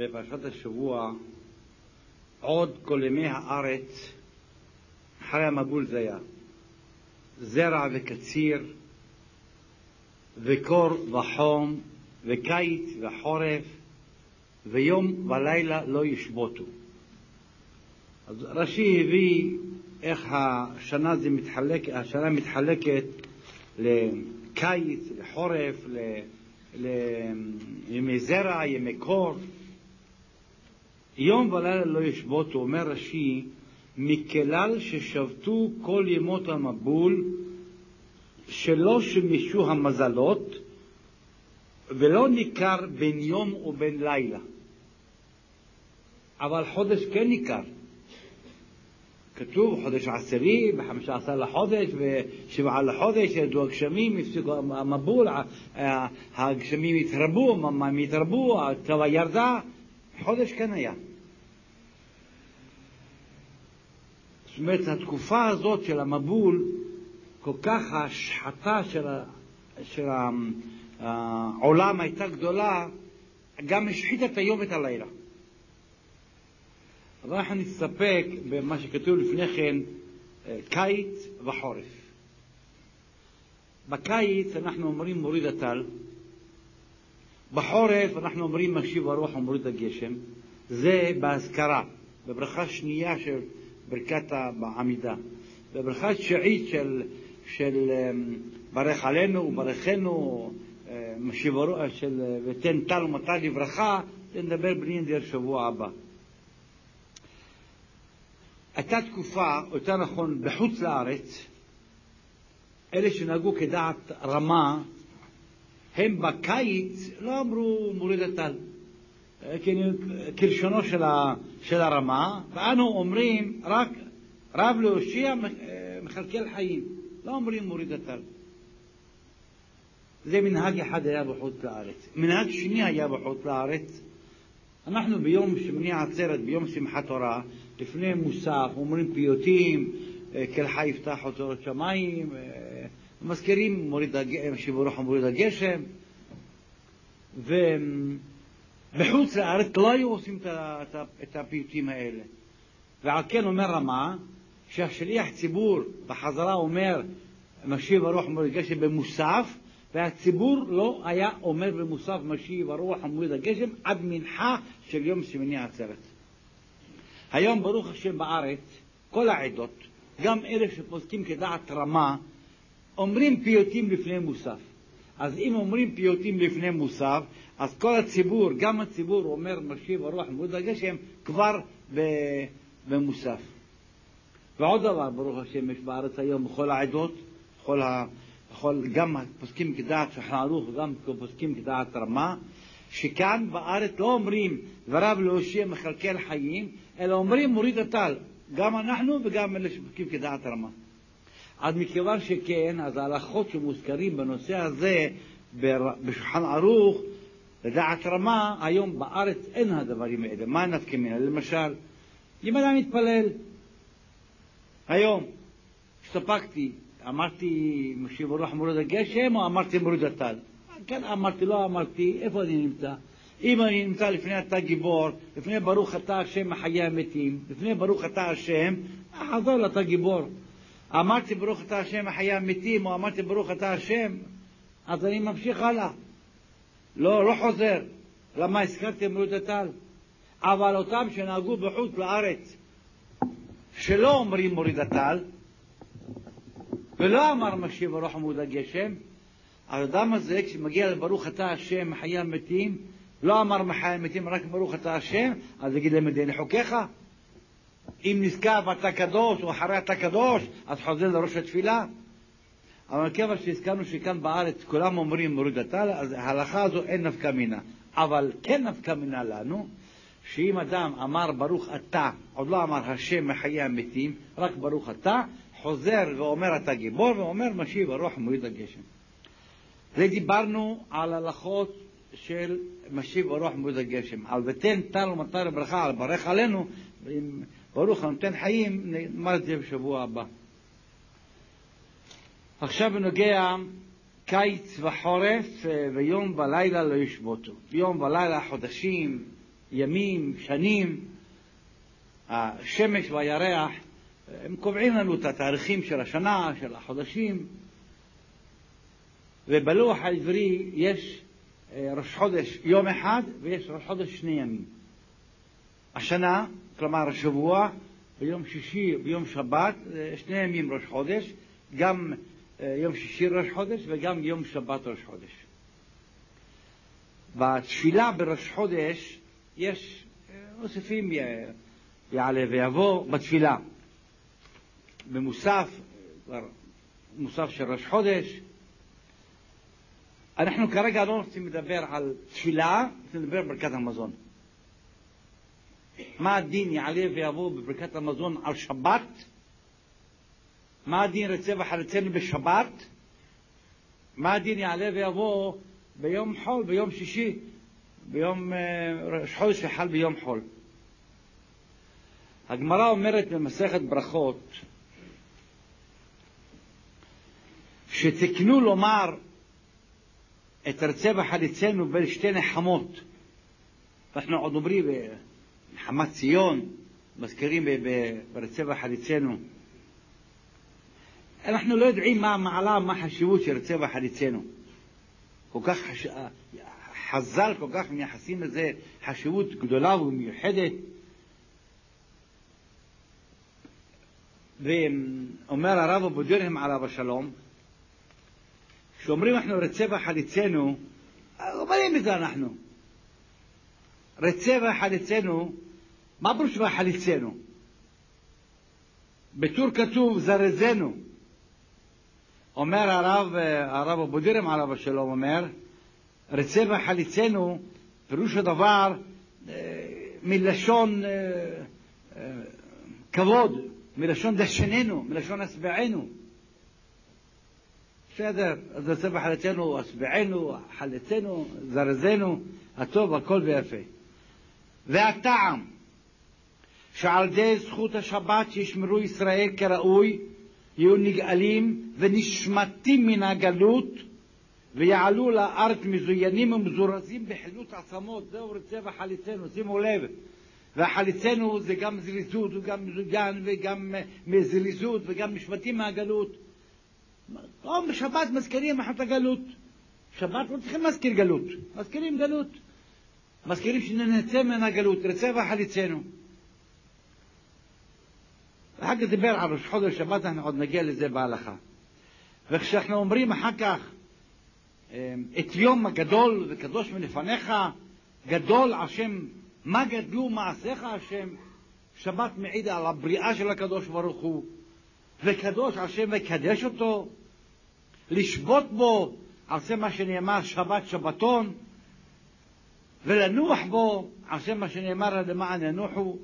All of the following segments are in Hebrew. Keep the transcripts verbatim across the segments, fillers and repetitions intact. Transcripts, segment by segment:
בפרשת השבוע, עוד כל ימי הארץ, אחרי המבול זה היה זרע וקציר וקור וחום וקיץ וחורף ויום ולילה לא ישבותו. אז רש"י הביא איך השנה זה מתחלק, השנה מתחלקת לקיץ, לחורף, לימי זרע, ימי קור. יום ולילה לא ישבותו, אומר רש"י, מכלל ששבתו כל ימות המבול שלא שמישו המזלות ולא ניכר בין יום ובין לילה, אבל חודש כן ניכר. כתוב חודש עשירי, בחמישה עשר לחודש ושבעה לחודש, ירדו הגשמים, הפסיקו המבול, הגשמים התרבו, המים התרבו, הצבא ירדה, חודש כן היה. זאת אומרת, התקופה הזאת של המבול, כל כך השחתה של, של העולם הייתה גדולה, גם השחית את היום ואת הלילה. אבל אנחנו נסתפק במה שכתוב לפני כן, קיץ וחורף. בקיץ אנחנו אומרים מוריד הטל, בחורף אנחנו אומרים משיב הרוח ומוריד הגשם. זה בהזכרה, בברכה שנייה של ברכת העמידה. בברכה תשיעית של, של ברך עלינו וברכנו, משיב הרוח של ותן טל ומטל לברכה, נדבר בלי נדר שבוע הבא. הייתה תקופה, יותר נכון, בחוץ לארץ, אלה שנהגו כדעת רמה, הם בקיץ לא אמרו מוריד הטל, כלשונו של, ה, של הרמה, ואנו אומרים רק רב להושיע מחלקל חיים, לא אומרים מוריד הטל. זה מנהג אחד היה בחוץ לארץ. מנהג שני היה בחוץ לארץ, אנחנו ביום שמיני עצרת, ביום שמחת תורה, לפני מוסף, אומרים פיוטים, כל חי יפתח אוצרות שמיים, מזכירים שיבורך מוריד הגשם, ובחוץ לארץ לא היו עושים את הפיוטים האלה. ועל כן אומר רמה, שהשליח ציבור בחזרה אומר, משיב הרוח מוריד הגשם במוסף, והציבור לא היה אומר במוסף משיב הרוח מוריד הגשם עד מנחה של יום שמיני עצרת. היום ברוך השם בארץ, כל העדות, גם אלה שפוסקים כדעת רמה, אומרים פיוטים לפני מוסף. אז אם אומרים פיוטים לפני מוסף, אז כל הציבור, גם הציבור אומר משיב הרוח מוריד הגשם כבר במוסף. ועוד דבר, ברוך השם, יש בארץ היום בכל העדות, בכל ה... בכל, גם פוסקים כדעת שולחן ערוך וגם פוסקים כדעת רמה, שכאן בארץ לא אומרים ורב להושיע מחלקל חיים, אלא אומרים מוריד הטל, גם אנחנו וגם אלה שפוסקים כדעת רמה. אז מכיוון שכן, אז ההלכות שמוזכרים בנושא הזה בשולחן ערוך לדעת רמה, היום בארץ אין הדברים האלה. מה נפקא מינה? למשל, אם אדם מתפלל היום, הסתפקתי, אמרתי משיב הרוח מוריד הגשם או אמרתי מוריד הטל? כן, אמרתי, לא אמרתי, איפה אני נמצא? אם אני נמצא לפני אתה גיבור, לפני ברוך אתה השם מחיי המתים, לפני ברוך אתה השם, אחזור אתה גיבור. אמרתי ברוך אתה השם מחיי המתים או אמרתי ברוך אתה השם, אז אני ממשיך הלאה. לא, לא חוזר. למה הזכרתי מוריד הטל? אבל אותם שנהגו בחוץ לארץ, שלא אומרים מוריד הטל, ולא אמר משיב הרוח מוריד הגשם, האדם הזה כשמגיע לברוך אתה השם מחיי המתים, לא אמר מחיי המתים רק ברוך אתה השם, אז יגיד להם מדין חוקיך. אם נזכר ואתה קדוש או אחרי אתה קדוש, אז חוזר לראש התפילה. אבל כיוון שהזכרנו שכאן בארץ כולם אומרים מוריד הטל, אז ההלכה הזו אין נפקא מינה. אבל כן נפקא מינה לנו, שאם אדם אמר ברוך אתה, עוד לא אמר השם מחיי המתים, רק ברוך אתה, חוזר ואומר אתה גיבור, ואומר משיב הרוח מוריד הגשם. זה דיברנו על הלכות של משיב הרוח מוריד הגשם. על ותן טל ומטר ברכה, על ברך עלינו, ברוך הנותן חיים, נאמר את זה בשבוע הבא. עכשיו בנוגע קיץ וחורף, ויום ולילה לא ישבותו. יום ולילה חודשים, ימים, שנים, השמש והירח, הם קובעים לנו את התאריכים של השנה, של החודשים, ובלוח העברי יש ראש חודש יום אחד ויש ראש חודש שני ימים. השנה, כלומר השבוע, ביום שישי, ביום שבת, שני ימים ראש חודש, גם יום שישי ראש חודש וגם יום שבת ראש חודש. בתפילה בראש חודש יש מוסיפים יעלה ויבוא בתפילה. במוסף, מוסף של ראש חודש. אנחנו כרגע לא רוצים לדבר על תפילה, רוצים לדבר על ברכת המזון. מה הדין יעלה ויבוא בברכת המזון על שבת? מה הדין רצה וחלצנו בשבת? מה הדין יעלה ויבוא ביום חול, ביום שישי, ביום ראש חודש שחל ביום חול? הגמרא אומרת במסכת ברכות שתקנו לומר את רצה וחלצנו בין שתי נחמות. אנחנו עוד אומרים בנחמת ציון, מזכירים ברצה וחלצנו. אנחנו לא יודעים מה המעלה, מה החשיבות של רצה וחלצנו. כל כך חש... חז"ל כל כך מייחסים לזה חשיבות גדולה ומיוחדת. ואומר הרב אבו דרהם עליו השלום, שאומרים אנחנו רצה וחלצנו, אומרים את זה אנחנו. רצה וחלצנו, מה פירוש וחלצנו? בטור כתוב זרזנו. אומר הרב, הרב אבו דרהם עליו השלום אומר, רצה וחלצנו, פירוש הדבר מלשון כבוד, מלשון דשננו, מלשון אסבענו. בסדר, אז רצה וחלצנו, אסבענו, חלצנו, זרזנו, הטוב, הכל ויפה. והטעם שעל ידי זכות השבת שישמרו ישראל כראוי, יהיו נגאלים ונשמטים מן הגלות ויעלו לארץ מזוינים ומזורזים בחילוץ עצמות. זהו רצה וחלצנו, שימו לב. והחלצנו זה גם זריזות וגם מזוין וגם מזריזות וגם נשמטים מהגלות. או בשבת מזכירים אחת הגלות. שבת לא צריכים להזכיר גלות, מזכירים גלות, מזכירים שננצא מן הגלות, רצה וחלצנו. אחר כך דיבר על ראש חודש שבת, אנחנו עוד נגיע לזה בהלכה. וכשאנחנו אומרים אחר כך את יום הגדול וקדוש מלפניך, גדול השם, מה גדלו מעשיך השם, שבת מעיד על הבריאה של הקדוש ברוך הוא, וקדוש השם מקדש אותו, לשבות בו על זה מה שנאמר שבת שבתון, ולנוח בו על זה מה שנאמר למען ינוחו,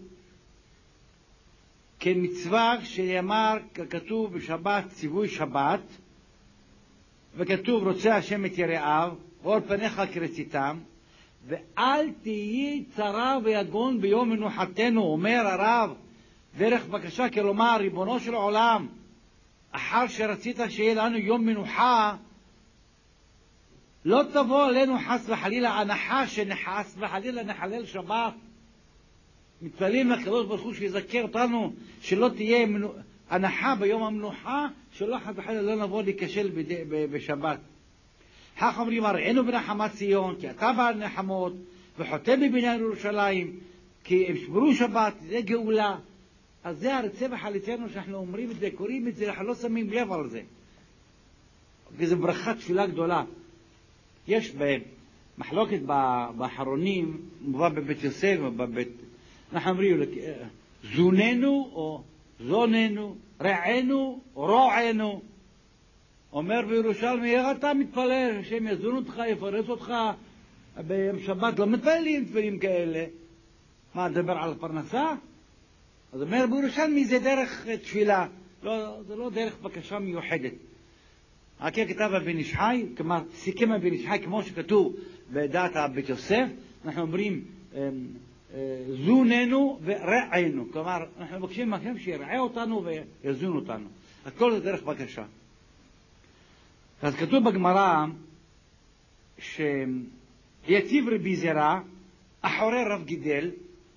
כמצווה שנאמר ככתוב בשבת ציווי שבת, וכתוב רוצה השם את יראיו ואור פניך כרציתם, ואל תהי צרה ויגון ביום מנוחתנו. אומר הרב דרך בקשה, כלומר ריבונו של עולם, אחר שרצית שיהיה לנו יום מנוחה, לא תבוא עלינו חס וחלילה הנחה שחס וחלילה נחלל שבת. מתפללים לקדוש ברוך הוא שיזכר אותנו שלא תהיה הנחה ביום המנוחה, שלא חס וחלילה לא נבוא להיכשל בשבת. כך אומרים, הראינו בנחמת ציון, כי אתה בעל נחמות, וחוטא בבניין ירושלים, כי הם שברו שבת, זה גאולה. אז זה הרצה וחלצנו שאנחנו אומרים את זה, קוראים את זה, אנחנו לא שמים לב על זה. כי זו ברכת תפילה גדולה. יש במחלוקת באחרונים, מובא בבית יוסף, בבית, אנחנו אומרים, זוננו או זוננו, רענו או רוענו. אומר בירושלמי, איך אתה מתפלל, שהם יזון אותך, יפרס אותך, ביום שבת לא מתפללים תפילים כאלה. מה, דבר על פרנסה? אז אומר בירושלמי, זה דרך תפילה, לא, זה לא דרך בקשה מיוחדת. הכי כתב הבן איש חי, כלומר, סיכם הבן איש חי, כמו שכתוב בדעת הבית יוסף, אנחנו אומרים, זוננו ורענו, כלומר, אנחנו מבקשים מכם שירעה אותנו ויזון אותנו. הכל זה דרך בקשה. אז כתוב בגמרא שיתיב רבי זרע אחורי רב גידל,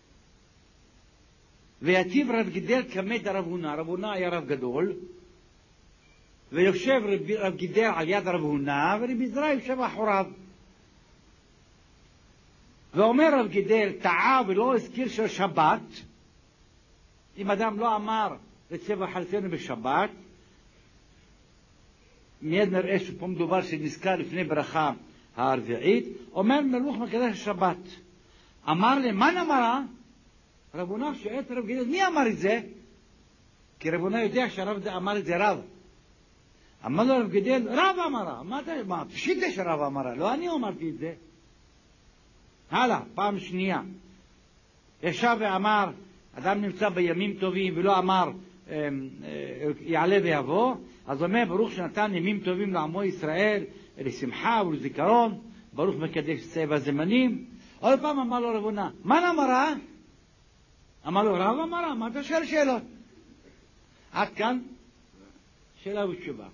ויטיב רב גידל כמת הרב הונא. רב הונא היה רב גדול, ויושב רב, רב גידל על יד רב הונא, ורבי זרע יושב אחוריו. ואומר רב גידל, טעה ולא הזכיר של שבת, אם אדם לא אמר לצבע חלצנו בשבת, מיד נראה שפה מדובר שנזכר לפני ברכה הרביעית, אומר מלוך מקדש השבת. אמר לי, מה נאמרה? רב הונא שואל את רב גידל, מי אמר את זה? כי רב הונא יודע שהרב אמר את זה רב. אמר לו רב גידל, רב אמרה. מה אתה, מה, פשיטה שרב אמרה, לא אני אמרתי את זה. הלאה, פעם שנייה. ישב ואמר, אדם נמצא בימים טובים ולא אמר יעלה ויבוא, אז אומר ברוך שנתן ימים טובים לעמו ישראל, לשמחה ולזיכרון, ברוך מקדש צבע זמנים. עוד פעם אמר לו רב הונא, מה אמרה? אמר לו רב אמרה, מה אתה שואל שאלות? עד כאן שאלה ותשובה.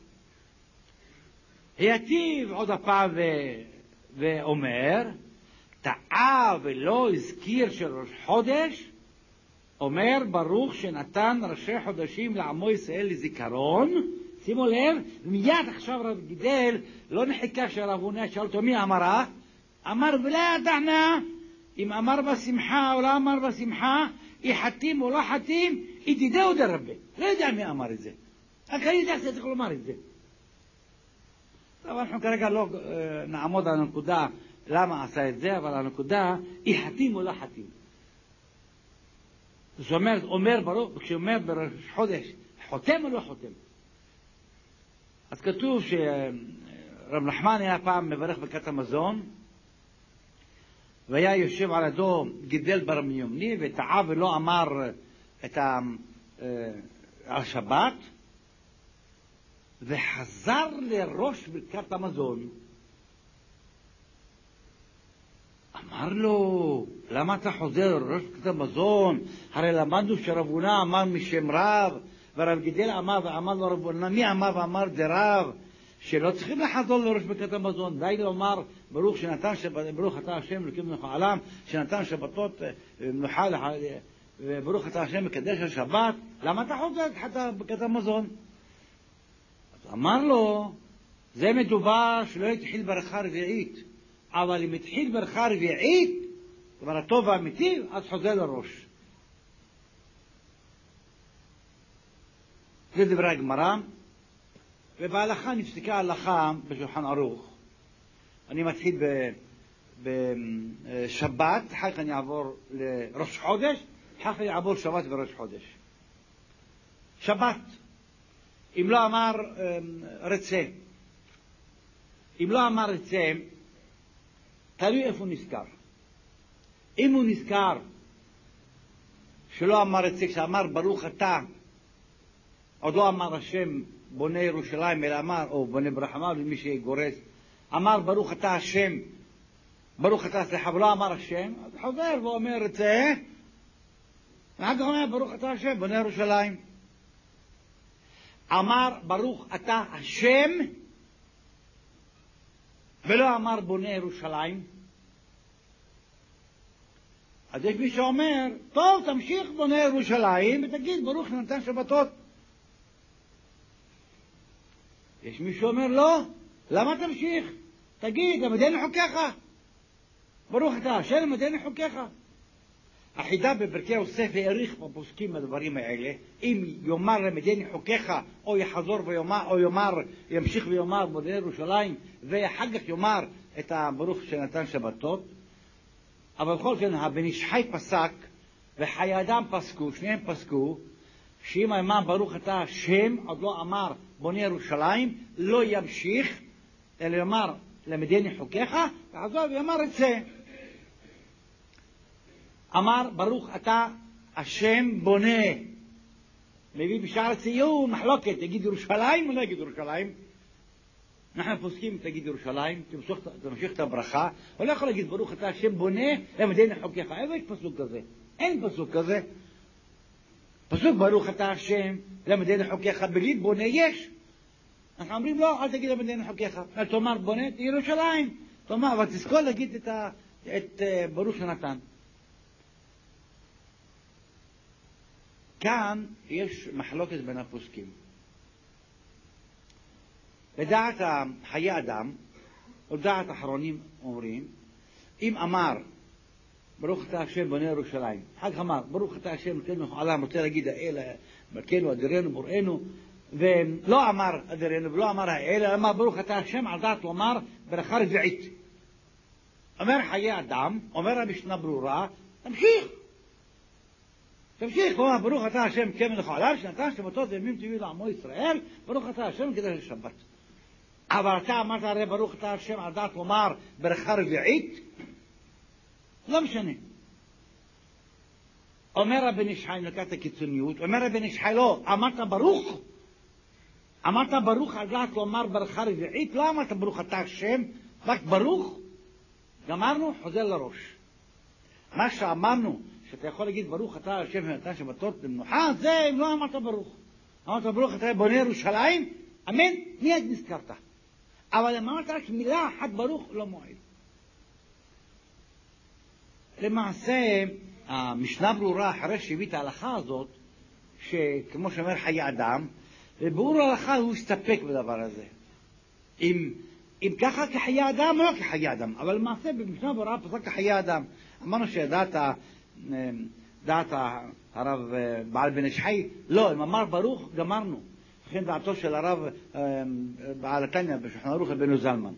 היטיב עוד הפעם ואומר, טעה ולא הזכיר של ראש חודש, אומר ברוך שנתן ראשי חודשים לעמו ישראל לזיכרון. שימו לב, מיד עכשיו רב גידל לא נחכה שהרב הונא שאל אותו מי אמרה, אמר ולא ידענה אם אמר בשמחה או לא אמר בשמחה, היא חתים או לא חתים, היא תדעו דרבה. לא יודע מי אמר את זה, רק אני יודע שצריך לומר את זה. אבל אנחנו כרגע לא נעמוד על הנקודה למה עשה את זה, אבל הנקודה היא חתים או לא חתים. זאת אומרת, אומר ברוך, כשאומר בראש חודש, חותם או לא חותם? אז כתוב שרב נחמן היה פעם מברך ברכת המזון, והיה יושב על ידו גידל בר מיומני, וטעה ולא אמר את השבת, וחזר לראש ברכת המזון. אמר לו, למה אתה חוזר לראש ברכת המזון? הרי למדנו שרב הונא אמר משם רב, ורב גידל אמר ואמר לו רב הונא, מי אמר ואמר דרב, שלא צריכים לחזור לראש ברכת המזון, די לומר ברוך שנתן שבת, ברוך אתה השם אלוקים מלך העולם, שנתן שבתות מנוחה, וברוך אתה השם מקדש השבת. למה אתה חוזר ברכת המזון? אז אמר לו, זה מדובר שלא יתחיל ברכה רביעית, אבל אם התחיל ברכה רביעית, דבר הטוב והאמיתי, אז חוזר לראש. זה דברי הגמרא, ובהלכה נפסקה ההלכה בשולחן ערוך. אני מתחיל בשבת, אחר כך אני אעבור לראש חודש, אחר כך אני אעבור שבת וראש חודש. שבת, אם לא אמר רצה, אם לא אמר רצה, תלוי איפה הוא נזכר. אם הוא נזכר שלא אמר רצה, כשאמר ברוך אתה, עוד לא אמר השם בונה ירושלים, אלא אמר, או בונה ברחמה, למי שגורס, אמר ברוך אתה השם, ברוך אתה סליחה, ולא אמר השם, אז חוזר ואומר רצה, ואחר כך אומר ברוך אתה השם בונה ירושלים. אמר ברוך אתה השם, ולא אמר בונה ירושלים, אז יש מי שאומר, טוב, תמשיך בונה ירושלים, ותגיד ברוך שנתן שבתות. יש מי שאומר, לא, למה תמשיך? תגיד, למדני חוקיך. ברוך אתה השם, למדני חוקיך. החידה בפרקי יוסף העריך בפוסקים הדברים האלה, אם יאמר למדני חוקיך, או יחזור ויאמר, או יאמר, ימשיך ויאמר בונה ירושלים, ואחר כך יאמר את הברוך שנתן שבתות. אבל בכל זאת, הבן איש חי פסק, וחיי אדם פסקו, שניהם פסקו, שאם אמר ברוך אתה השם, עוד לא אמר בונה ירושלים, לא ימשיך, אלא יאמר למדני חוקיך, ועזוב ויאמר רצה. אמר ברוך אתה השם בונה, מביא בשער ציון מחלוקת, יגיד ירושלים או לא יגיד ירושלים? אנחנו פוסקים תגיד ירושלים, תמשיך את הברכה, הוא לא יכול להגיד ברוך אתה השם בונה למדני חוקיך. איפה יש פסוק כזה? אין פסוק כזה. פסוק ברוך אתה השם למדני חוקיך, בלי בונה יש. אנחנו אומרים לא, אל תגיד למדני חוקיך, אל תאמר בונה ירושלים, תאמר, אבל תזכור להגיד את את ברוך שנתן. כאן יש מחלוקת בין הפוסקים. לדעת חיי אדם, לדעת אחרונים אומרים, אם אמר ברוך אתה השם בונה ירושלים, אחר כך אמר ברוך אתה השם נותן עולם, רוצה להגיד האל מלכנו אדירנו בוראנו, ולא אמר אדירנו ולא אמר האל, אלא אמר ברוך אתה השם, על דעת לומר ברכה רביעית. אומר חיי אדם, אומר המשנה ברורה, תמשיך תמשיך, הוא אומר ברוך אתה השם כמלך העולם שנתן שבתות וימים טובים לעמו ישראל, ברוך אתה השם קידש השבת. אבל אתה אמרת הרי ברוך אתה השם על דעת לומר ברכה רביעית, לא משנה. אומר רבי נשחי, נקט הקיצוניות, אומר רבי נשחי לא, אמרת ברוך, אמרת ברוך על דעת לומר ברכה רביעית, לא אמרת ברוך אתה השם, רק ברוך, גמרנו, חוזר לראש. מה שאמרנו, שאתה יכול להגיד ברוך אתה השם ונתן שבתות למנוחה, זה אם לא אמרת ברוך. אמרת ברוך אתה בונה ירושלים, אמן, מיד נזכרת. אבל אמרת רק מילה אחת ברוך, לא מועיל. למעשה, המשנה ברורה אחרי שהביא את ההלכה הזאת, שכמו שאומר חיי אדם, בביאור ההלכה הוא הסתפק בדבר הזה. אם, אם ככה כחיי אדם, לא כחיי אדם, אבל למעשה במשנה ברורה פסק כחיי אדם. אמרנו שדעת דעת הרב בעל בן איש חי, לא, אם אמר ברוך, גמרנו. לכן דעתו של הרב בעל התניא בשולחן ערוך בן זלמן.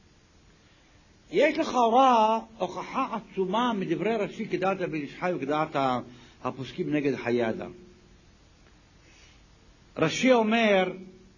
יש לכאורה הוכחה עצומה מדברי רש"י כדעת בן איש חי וכדעת הפוסקים נגד חיי אדם. רש"י אומר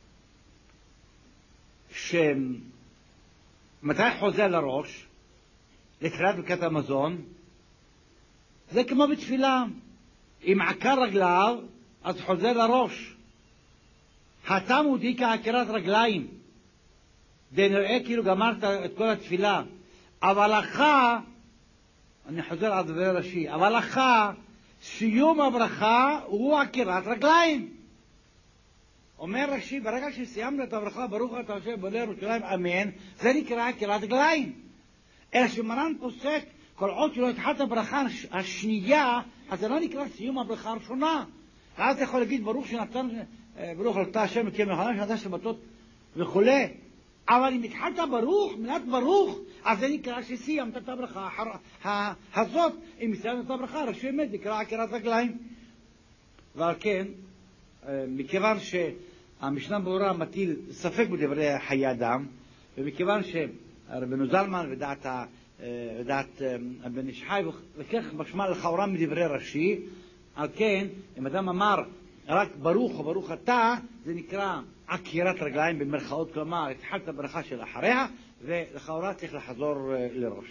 שמתי חוזר לראש לקראת ברכת המזון, זה כמו בתפילה, אם עקר רגליו אז חוזר לראש. הטעם הוא די כעקירת רגליים, זה נראה כאילו גמרת את כל התפילה, אבל אחר, אני חוזר על דברי רש"י, אבל אחר סיום הברכה הוא עקירת רגליים. אומר רש"י, ברגע שסיימת את הברכה ברוך אתה השם בונה ירושלים אמן, זה נקרא עקירת רגליים. אלא שמרן פוסק כל עוד שלא התחלת הברכה השנייה, אז זה לא נקרא סיום הברכה הראשונה. ואז אתה יכול להגיד ברוך שנתן, ברוך אתה השם כמלך העולם שנתן שבתות וכו'. אבל אם התחלת ברוך, מילת ברוך, אז זה נקרא שסיימת את הברכה הזאת. אם סיימת את הברכה, רש"י אמת, נקרא עקירת רגליים. ועל כן, מכיוון שהמשנה ברורה מטיל ספק בדברי חיי אדם, ומכיוון שרבנו זלמן ודעת ודעת בן איש חי וכך משמע לכאורה מדברי רש"י, על כן אם אדם אמר רק ברוך או ברוך אתה, זה נקרא עקירת רגליים במרכאות, כלומר התחלת ברכה של אחריה ולכאורה צריך לחזור לראש.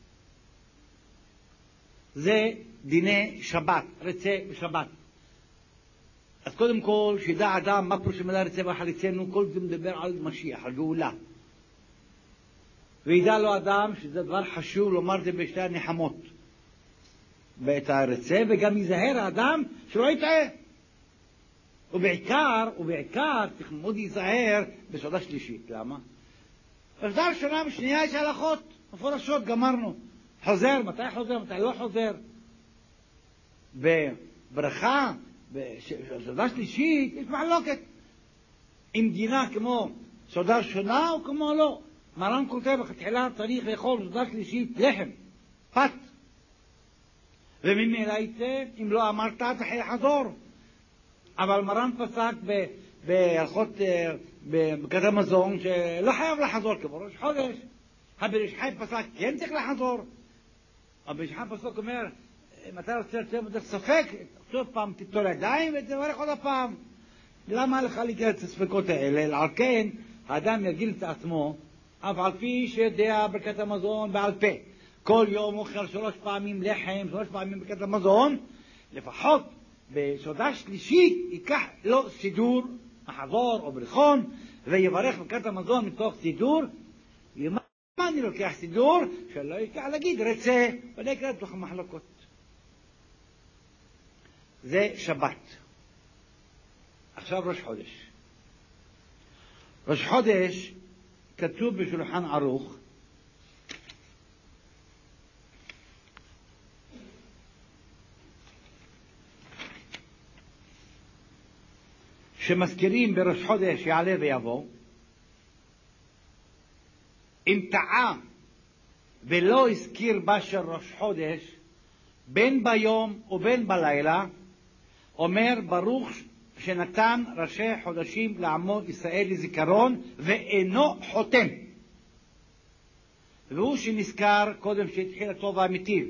זה דיני שבת, רצה בשבת. אז קודם כל שידע אדם מה פירוש המילה רצה וחליצנו, כל זה מדבר על משיח, על גאולה. וידע לו אדם שזה דבר חשוב לומר זה בשתי הנחמות בעת הרצה, וגם יזהר האדם שלא יטעה. ובעיקר, ובעיקר צריך מאוד להיזהר בסעודה שלישית. למה? בסעודה ראשונה ושנייה יש הלכות מפורשות, גמרנו. חוזר, מתי חוזר, מתי לא חוזר. בברכה, בסעודה שלישית יש מחלוקת. אם דינה כמו סעודה ראשונה או כמו לא. מרן כותב בתחילה צריך לאכול סעודה שלישית לחם, פת. וממילא יצא, אם לא אמרת, צריך לחזור. אבל מרן פסק בהלכות בברכת המזון שלא חייב לחזור כמו ראש חודש. הבן איש חי פסק כן צריך לחזור. הבן איש חי פסק אומר, אם אתה רוצה לצאת בדרך ספק, עוד פעם תיטול ידיים ותברך עוד הפעם. למה לך להגיע את הספקות האלה? על כן האדם יגיל את עצמו, אף על פי שיודע ברכת המזון בעל פה. כל יום אוכל שלוש פעמים לחם, שלוש פעמים ברכת המזון, לפחות בסעודה שלישית ייקח לו סידור, מחזור או ברכון, ויברך ברכת המזון מתוך סידור. ומה אני לוקח סידור? שלא ייקח להגיד רצה, ולא יקרה בתוך המחלוקות. זה שבת. עכשיו ראש חודש. ראש חודש כתוב בשולחן ערוך שמזכירים בראש חודש יעלה ויבוא, אם טעה ולא הזכיר בה של ראש חודש, בין ביום ובין בלילה, אומר ברוך שנתן ראשי חודשים לעמוד ישראל לזיכרון ואינו חותם. והוא שנזכר קודם שהתחיל הטוב והמיטיב.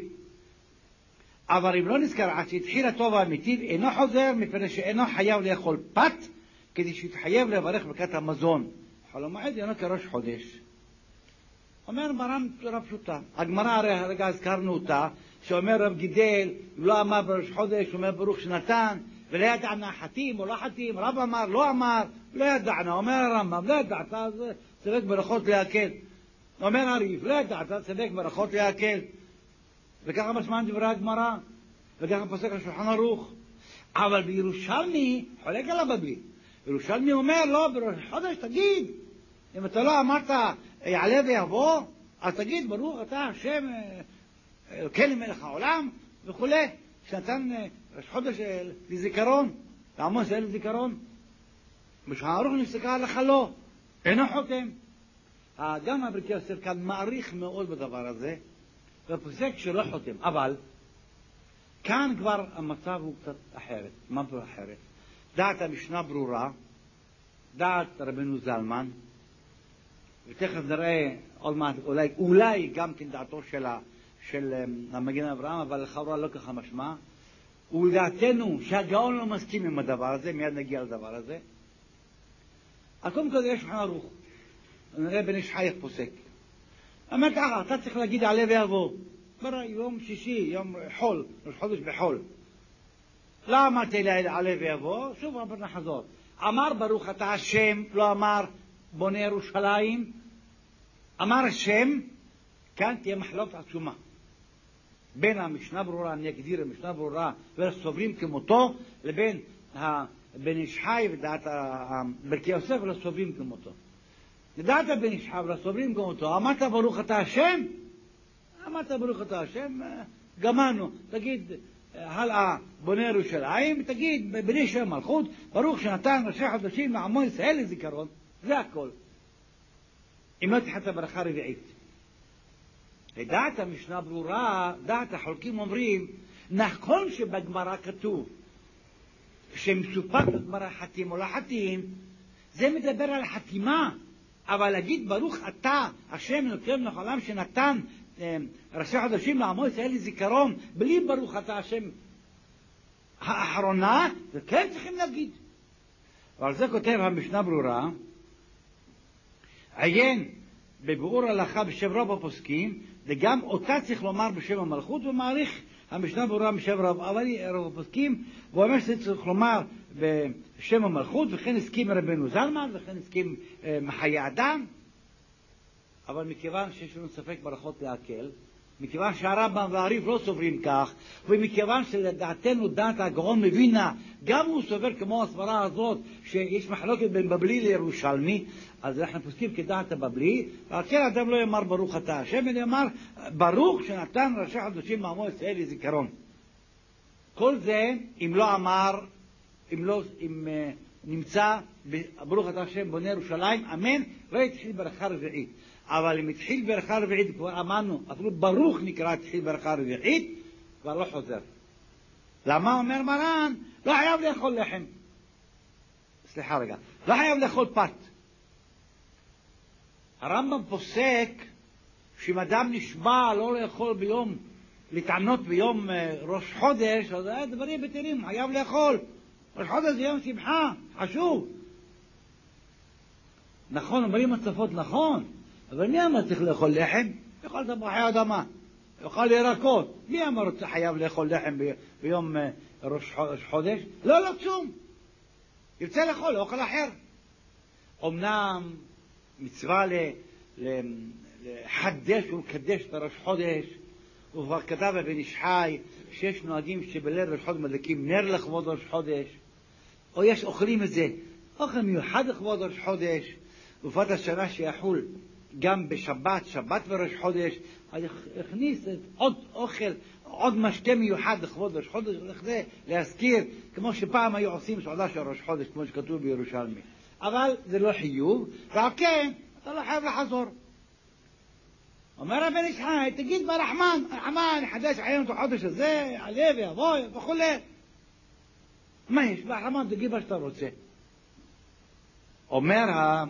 אבל אם לא נזכר עד שהתחיל הטוב והמיטיב, אינו חוזר, מפני שאינו חייב לאכול פת, כדי שיתחייב לברך ברכת המזון. חול המועד אינו כראש חודש. אומר מרן בצורה פשוטה. הגמרא הרי הרגע הזכרנו אותה, שאומר רב גידל, אם לא אמר בראש חודש, אומר ברוך שנתן, ולא ידענה חתים או לא חתים, רב אמר, לא אמר, לא ידענה, אומר הרמב"ם, לא ידעת, אז צדק ברכות להקל. אומר הריף, לא ידעת, צדק ברכות להקל. וככה משמען דברי הגמרא, וככה פוסק השולחן ערוך. אבל בירושלמי, חולק על הבבלי, בירושלמי אומר, לא, בראש חודש תגיד, אם אתה לא אמרת יעלה ויבוא, אז תגיד ברוך אתה השם אלוקינו מלך העולם וכו', שנתן ראש חודש לזיכרון, לעמוד ישראל לזיכרון. בשולחן ערוך נפסקה הלכה לא, אינו חותם. גם הברכי יוסף כאן מעריך מאוד בדבר הזה, ופוסק שלא חותם. אבל כאן כבר המצב הוא קצת אחרת. מה ברור אחרת? דעת המשנה ברורה, דעת רבנו זלמן, ותכף נראה עוד מעט, אולי, אולי גם כן דעתו של, של המגן אברהם, אבל לכאורה לא ככה משמע. ולדעתנו שהגאון לא מסכים עם הדבר הזה, מיד נגיע לדבר הזה. אז קודם כל יש שולחן ערוך, נראה בן איש חי איך פוסק. אומר ככה, אתה צריך להגיד יעלה ויבוא. ברא, יום שישי, יום חול, ראש חודש בחול. לא אמרתי יעלה ויבוא, שוב אמר נחזור. אמר ברוך אתה השם, לא אמר בונה ירושלים. אמר השם, כאן תהיה מחלוקת עצומה. בין המשנה ברורה, אני אגדיר המשנה ברורה, ולסוברים כמותו, לבין בן איש חי ודעת ברכי יוסף ולסוברים כמותו. לדעת בן איש חי ולסוברים כמותו, אמרת ברוך אתה השם? אמרת ברוך אתה השם, גמרנו. תגיד הלאה בונה ירושלים, תגיד בני שם מלכות, ברוך שנתן ראשי חודשים לעמו ישראל לזיכרון. זה הכל. אם לא תחת הברכה רביעית. לדעת המשנה ברורה, דעת החולקים אומרים, נכון שבגמרא כתוב שמסופק בגמרא חתים או לא חתים, זה מדבר על חתימה, אבל להגיד ברוך אתה השם אלוקינו מלך העולם שנתן ראשי חודשים לעמו ישראל לזיכרון, בלי ברוך אתה השם האחרונה, זה כן צריכים להגיד. אבל זה כותב המשנה ברורה, עיין בביאור הלכה בשם רב הפוסקים, וגם אותה צריך לומר בשם המלכות, ומעריך המשנה ברורה בשם רב, אבל רב הפוסקים, והוא אומר שזה צריך לומר בשם המלכות, וכן הסכים רבנו זלמן, וכן הסכים מחיי אדם. אבל מכיוון שיש לנו ספק ברכות להקל, מכיוון שהרמב"ם והריף לא סוברים כך, ומכיוון שלדעתנו דעת הגאון מווילנה, גם הוא סובר כמו הסברה הזאת, שיש מחלוקת בין בבלי לירושלמי, אז אנחנו פוסקים כדעת הבבלי, ועל כן אדם לא יאמר ברוך אתה השם, אלא יאמר ברוך שנתן ראשי חודשים לעמו ישראל לזיכרון. כל זה אם לא אמר, אם לא, אם uh, נמצא ברוך אתה השם בונה ירושלים, אמן, לא יתחיל ברכה רביעית. אבל אם התחיל ברכה רביעית, כבר אמרנו, אפילו ברוך נקרא התחיל ברכה רביעית, כבר לא חוזר. למה אומר מרן? לא חייב לאכול לחם. סליחה רגע. לא חייב לאכול פת. הרמב"ם פוסק שאם אדם נשבע לא לאכול ביום, להתענות ביום ראש חודש, אז זה דברים בטלים, חייב לאכול. ראש חודש זה יום שמחה, חשוב. נכון, אומרים הצפות נכון. אבל מי אמר צריך לאכול לחם? לאכול תפוחי אדמה, לאכול ירקות. מי אמר חייב לאכול לחם ב- ביום uh, ראש חודש? לא, לא צום. ירצה לאכול, לאכול אחר. אמנם מצווה ל- ל- לחדש ולקדש את ראש חודש, וכבר כתב בן איש חי שיש נוהגים שבליל ראש חודש מדליקים נר לכבוד ראש חודש, או יש אוכלים את זה, אוכל מיוחד לכבוד ראש חודש, תקופת השנה שיחול גם בשבת, שבת וראש חודש, אז הכניס עוד אוכל, עוד משתה מיוחד לכבוד ראש חודש, לכדי להזכיר, כמו שפעם היו עושים סעודה של ראש חודש, כמו שכתוב בירושלמי. אבל זה לא חיוב, ועל כן, אתה לא חייב לחזור. אומר הבן איש חי, תגיד ברחמן, רחמן, חדש חיינו את החודש הזה, עלה ויבוא וכו'. מה יש? ברחמן, תגיד מה שאתה רוצה. אומר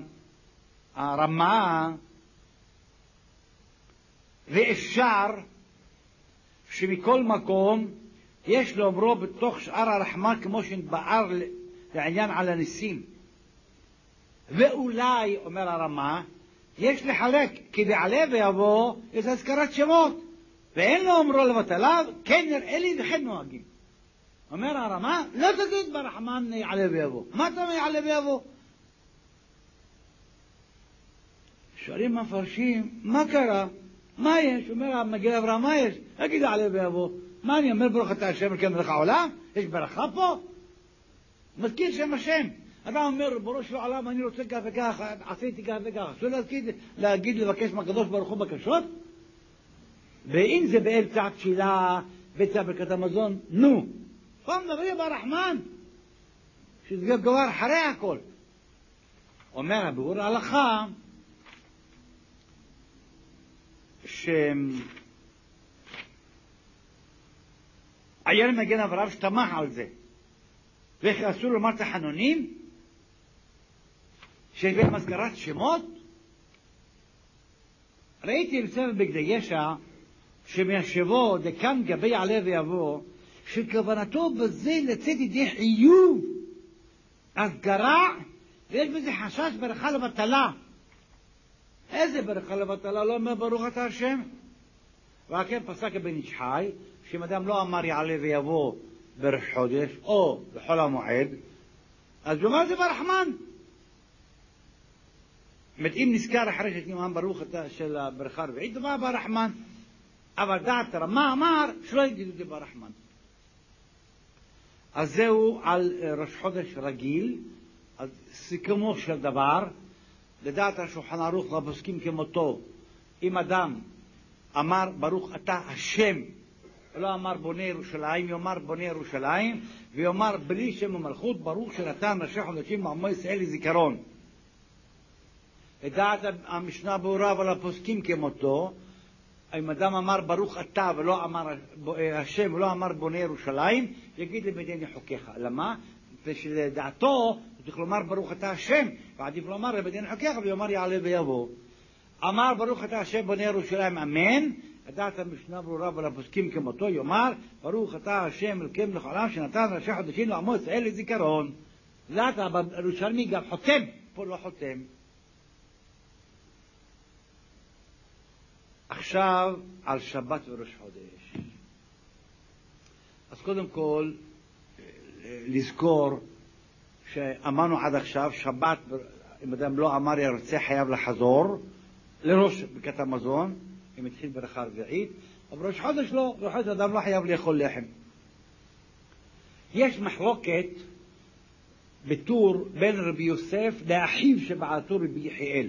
הרמה, ואפשר שמכל מקום יש לאומרו בתוך שאר הרחמן כמו שנתבאר לעניין על הניסים. ואולי, אומר הרמה, יש לחלק, כי בעלה ויבוא יש הזכרת שמות, ואין לו אומרו לבטליו, כן נראה לי וכן נוהגים. אומר הרמה, לא תגיד ברחמן יעלה ויבוא. מה אתה יעלה ויבוא? שואלים המפרשים, מה קרה? מה יש? אומר המגיד אברהם, מה יש? אגיד יעלה ויבוא. מה אני אומר ברוך אתה השם אלוקים מלך העולם? יש ברכה פה? מזכיר שם השם. אתה אומר בראש של העולם אני רוצה כך וכך, עשיתי כך וכך. אסור להגיד, להגיד לבקש מהקדוש ברוך הוא בקשות? ואם זה באמצע התפילה, באמצע ברכת המזון, נו. פה מדברים ברחמן, שזה כבר אחרי הכל. אומר הביאור ההלכה, שעיין מגן אברהם שתמך על זה. ואיך אסור לומר תחנונים? שיש בהם הזכרת שמות? ראיתי בספר בגדי ישע שמיישבו דקן גבי יעלה ויבוא, שכוונתו בזה לצאת ידי חיוב הסגרה, ויש בזה חשש ברכה לבטלה. איזה ברכה לבטלה? לא אומר ברוך אתה השם. וכן פסק הבן איש חי, שאם אדם לא אמר יעלה ויבוא בראש חודש או בחול המועד, אז הוא אומר זה ברחמן. אם נזכר אחרי שתימן ברוך של הברכה הרביעית, זה בא ברחמן. אבל דעת רמה אמר שלא יגידו זה ברחמן. אז זהו על ראש חודש רגיל. אז סיכומו של דבר, לדעת השולחן ערוך והפוסקים כמותו, אם אדם אמר ברוך אתה השם, לא אמר בונה ירושלים, יאמר בונה ירושלים, ויאמר בלי שם ומלכות ברוך שנתן ראשי חודשים מעמו ישראל לזיכרון. לדעת המשנה ברורה אבל הפוסקים כמותו, אם אדם אמר ברוך אתה ולא אמר השם ולא אמר בונה ירושלים, יגיד למדיני חוקיך. למה? ושלדעתו צריך לומר ברוך אתה השם, ועדיף לומר למדיני חוקיך ויאמר יעלה ויבוא. אמר ברוך אתה השם בונה ירושלים אמן, לדעת המשנה ברורה ולפוסקים כמותו יאמר ברוך אתה השם אלוקים מלך העולם שנתן ראשי חודשים לעמו ישראל לזיכרון. לדעת הירושלמי גם חותם, פה לא חותם. עכשיו על שבת וראש חודש. אז קודם כל לזכור שאמרנו עד עכשיו שבת, אם אדם לא אמר ירצה חייב לחזור לראש ברכת המזון, אם התחיל ברכה רביעית, אבל ראש חודש לא, ראש חודש אדם לא חייב לאכול לחם. יש מחלוקת בטור בין רבי יוסף לאחיו שבעל טור רבי יחיאל.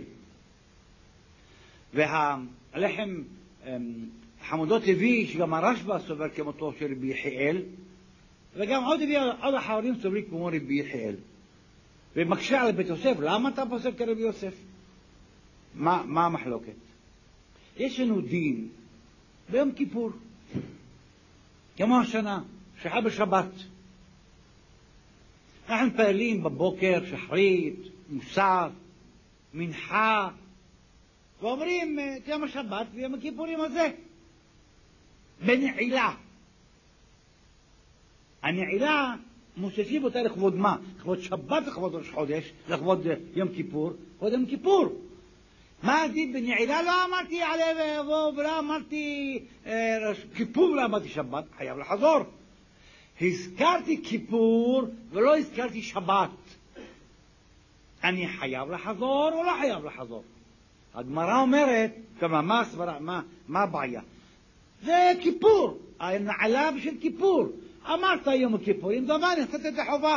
והלחם חמודות הביא שגם הרשב"א סובר כמותו של רבי יחיאל, וגם עוד הביא עוד אחרים סוברים כמו רבי יחיאל. ומקשה על בית יוסף, למה אתה פוסק כרבי יוסף? מה, מה המחלוקת? יש לנו דין ביום כיפור, כמו השנה, שחל בשבת. אנחנו מתפללים בבוקר, שחרית, מוסף, מנחה, ואומרים את יום השבת ויום הכיפורים הזה בנעילה. הנעילה מוסיפים אותה לכבוד מה? לכבוד שבת, לכבוד ראש חודש, לכבוד יום כיפור, לכבוד יום כיפור. מה הדין בנעילה? לא אמרתי יעלה ויבוא, ולא אמרתי אה, כיפור, ולא אמרתי שבת, חייב לחזור. הזכרתי כיפור ולא הזכרתי שבת. אני חייב לחזור או לא חייב לחזור? הגמרא אומרת, כמה, מה הסברה, מה, מה הבעיה? זה כיפור, הנעלה בשביל כיפור. אמרת יום הכיפורים, דבר, נכנסת את החובה.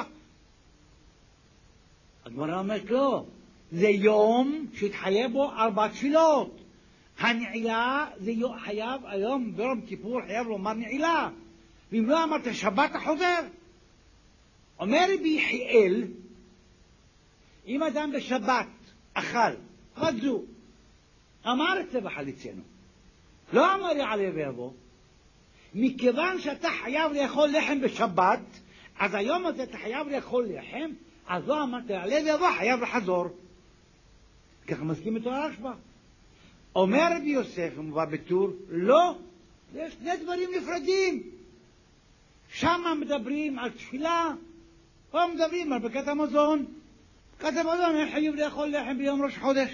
הגמרא אומרת לא, זה יום שהתחייב בו ארבע תפילות. הנעילה זה חייב היום ביום כיפור חייב לומר נעילה, ואם לא אמרת שבת החוזר. אומר רבי יחיאל, אם אדם בשבת אכל חזו אמר את זה בחליצנו, לא אמר יעלה ויבוא, מכיוון שאתה חייב לאכול לחם בשבת, אז היום הזה אתה חייב לאכול לחם, אז לא אמרת יעלה ויבוא, חייב לחזור. ככה מסכים איתו הרשב"א. אומר רבי יוסף, מובא בטור, לא, יש שני דברים נפרדים. שם מדברים על תפילה, פה מדברים על ברכת המזון. ברכת המזון הם חייבים לאכול לחם ביום ראש חודש.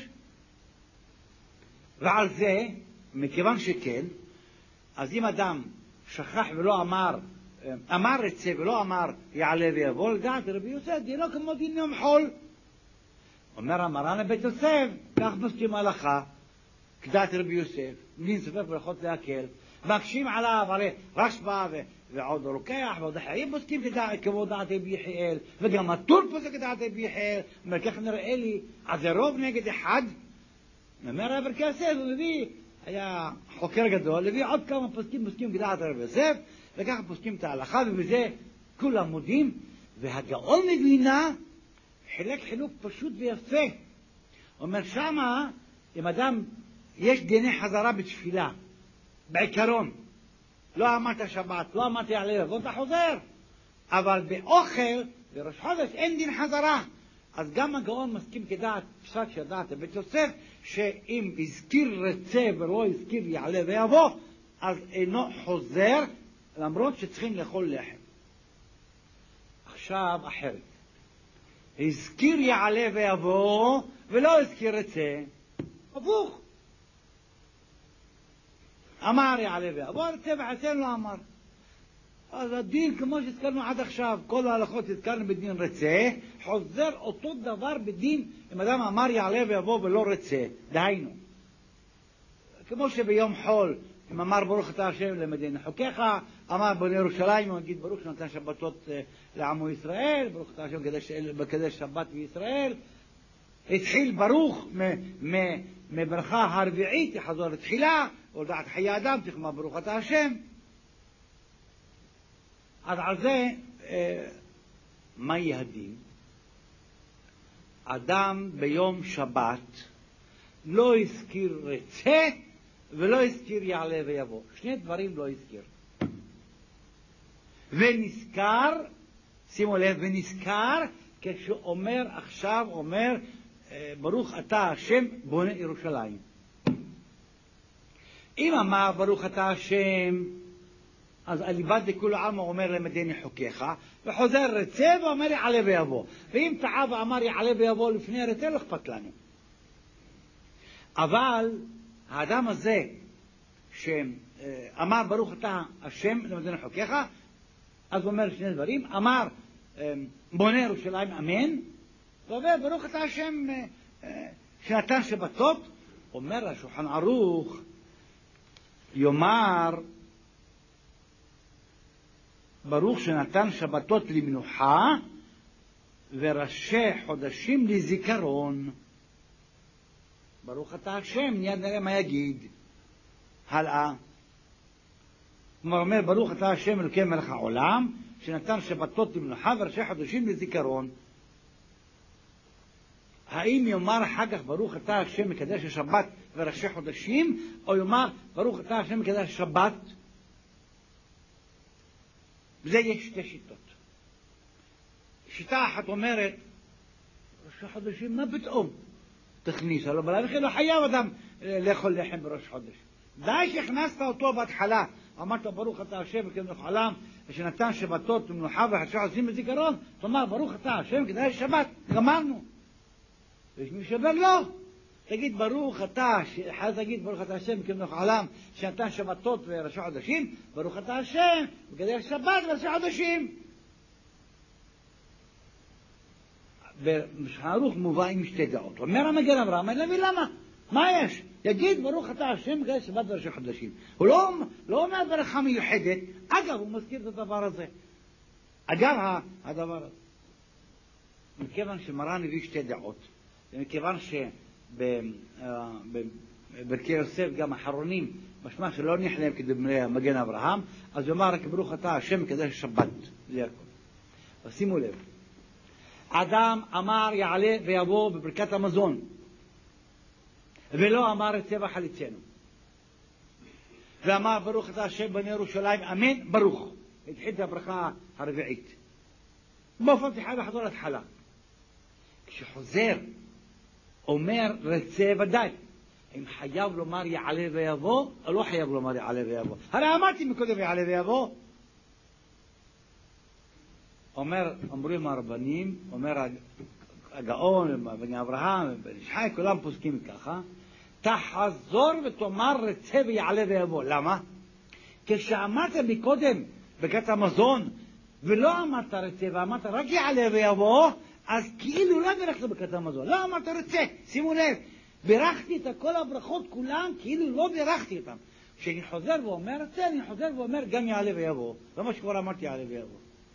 ועל זה, מכיוון שכן, אז אם אדם שכח ולא אמר, אמר את זה ולא אמר יעלה ויבוא, לדעת רבי יוסף, דינו כמו דין יום חול. אומר המרן לבית יוסף, כך מסכים הלכה, כדעת רבי יוסף, בלי ספק ברכות להקל, מקשים עליו, הרי רשב"א ועוד רוקח ועוד אחרים פוסקים כמו דעת רבי יחיאל, וגם הטור פוסק כדעת רבי יחיאל. אומר, כך נראה לי, אז זה רוב נגד אחד. אומר רבי יוסף, הוא מביא, היה חוקר גדול, הביא עוד כמה פוסקים, פוסקים כדעת רבי יוסף, וככה פוסקים את ההלכה, ובזה כולם מודים. והגאון מבינה חילק חילוק פשוט ויפה. אומר שמה, אם אדם, יש דיני חזרה בתפילה, בעיקרון, לא אמרת שבת, לא אמרת יעלה ויבוא, אתה חוזר. אבל באוכל, בראש חודש, אין דין חזרה. אז גם הגאון מסכים כדעת, פסק שדעת בית יוסף, שאם הזכיר רצה ולא הזכיר יעלה ויבוא, אז אינו חוזר, למרות שצריכים לאכול לחם. עכשיו אחרת. הזכיר יעלה ויבוא, ולא הזכיר רצה. הפוך. אמר יעלה ויבוא, רצה וחסר לא אמר. אז הדין, כמו שהזכרנו עד עכשיו, כל ההלכות הזכרנו בדין רצה, חוזר אותו דבר בדין, אם אדם אמר יעלה ויבוא ולא רצה. דהיינו. כמו שביום חול, אם אמר ברוך אתה השם למדינה חוקיך, אמר בונה ירושלים, הוא יגיד ברוך שנתן שבתות לעמו ישראל, ברוך אתה השם מקדש שבת בישראל. התחיל ברוך מברכה הרביעית, יחזור לתחילה, ולדעת חיי אדם, תחמה ברוך אתה השם. אז על זה, מה יהיה הדין? אדם ביום שבת לא הזכיר רצה, ולא הזכיר יעלה ויבוא. שני דברים לא הזכיר. ונזכר, שימו לב, ונזכר, כשאומר עכשיו, אומר, ברוך אתה השם בונה ירושלים. אם אמר ברוך אתה השם, אז אליבד לכולו עמו אומר למדיני חוקיך, וחוזר רצה ואומר יעלה ויבוא. ואם טעה ואמר יעלה ויבוא לפני רצה, לא אכפת לנו. אבל האדם הזה שאמר ברוך אתה השם למדיני חוקיך, אז הוא אומר שני דברים. אמר בונה ירושלים אמן, ואומר ברוך אתה השם שנתן שבתות. אומר השולחן ערוך, יאמר ברוך שנתן שבתות למנוחה וראשי חודשים לזיכרון. ברוך אתה השם, מיד נראה מה יגיד. הלאה. כלומר אומר ברוך אתה השם אלוקי מלך העולם שנתן שבתות למנוחה וראשי חודשים לזיכרון. האם יאמר אחר כך ברוך אתה השם מקדש השבת וראשי חודשים, או יאמר ברוך אתה השם מקדש השבת? בזה יש שתי שיטות. שיטה אחת אומרת ראשי חודשים, מה פתאום תכניס? הלא בלה וכי לא חייב אדם לאכול לחם בראש חודש. די שהכנסת אותו בהתחלה, אמרת ברוך אתה השם אלוקי מלך העולם שנתן שבתות ומנוחה וראשי חודשים לזיכרון, תאמר ברוך אתה השם מקדש השבת, גמרנו. ויש מי שאומר לא, תגיד ברוך אתה, אחד תגיד ברוך אתה השם אלוקי מלך העולם שנתן שבתות וראשי חודשים, ברוך אתה השם מקדש שבת וראשי חודשים. בשולחן ערוך מובא עם שתי דעות. אומר המגן אברהם, אין להבין למה, מה יש? יגיד ברוך אתה השם מקדש שבת וראשי חודשים. הוא לא, לא אומר ברכה מיוחדת. אגב, הוא מזכיר את הדבר הזה. אגב, הדבר הזה. מכיוון שמרן הביא שתי דעות, ומכיוון ברכי יוסף גם אחרונים, משמע שלא נחלם כדברי מגן אברהם, אז הוא אמר רק ברוך אתה השם מקדש שבת, זה הכל. אז שימו לב, אדם אמר יעלה ויבוא בברכת המזון, ולא אמר את צבע חליצנו, ואמר ברוך אתה השם בני ירושלים אמן ברוך, התחיל את הברכה הרביעית באופן תחל לחזור להתחלה. כשחוזר אומר רצה ודאי, אם חייב לומר יעלה ויבוא או לא חייב לומר יעלה ויבוא? הרי אמרתי מקודם יעלה ויבוא. אומר, אומרים הרבנים, אומר הגאון, בני אברהם, בן איש חי, כולם פוסקים ככה, תחזור ותאמר רצה ויעלה ויבוא. למה? כשאמרת מקודם ברכת המזון ולא אמרת רצה ואמרת רק יעלה ויבוא, אז כאילו לא ברכת ברכת המזון, לא אמרת רצה. שימו לב, בירכתי את כל הברכות כולן כאילו לא בירכתי אותן. כשאני חוזר ואומר רצה, אני חוזר ואומר גם יעלה ויבוא. לא מה שכבר אמרתי יעלה ויבוא.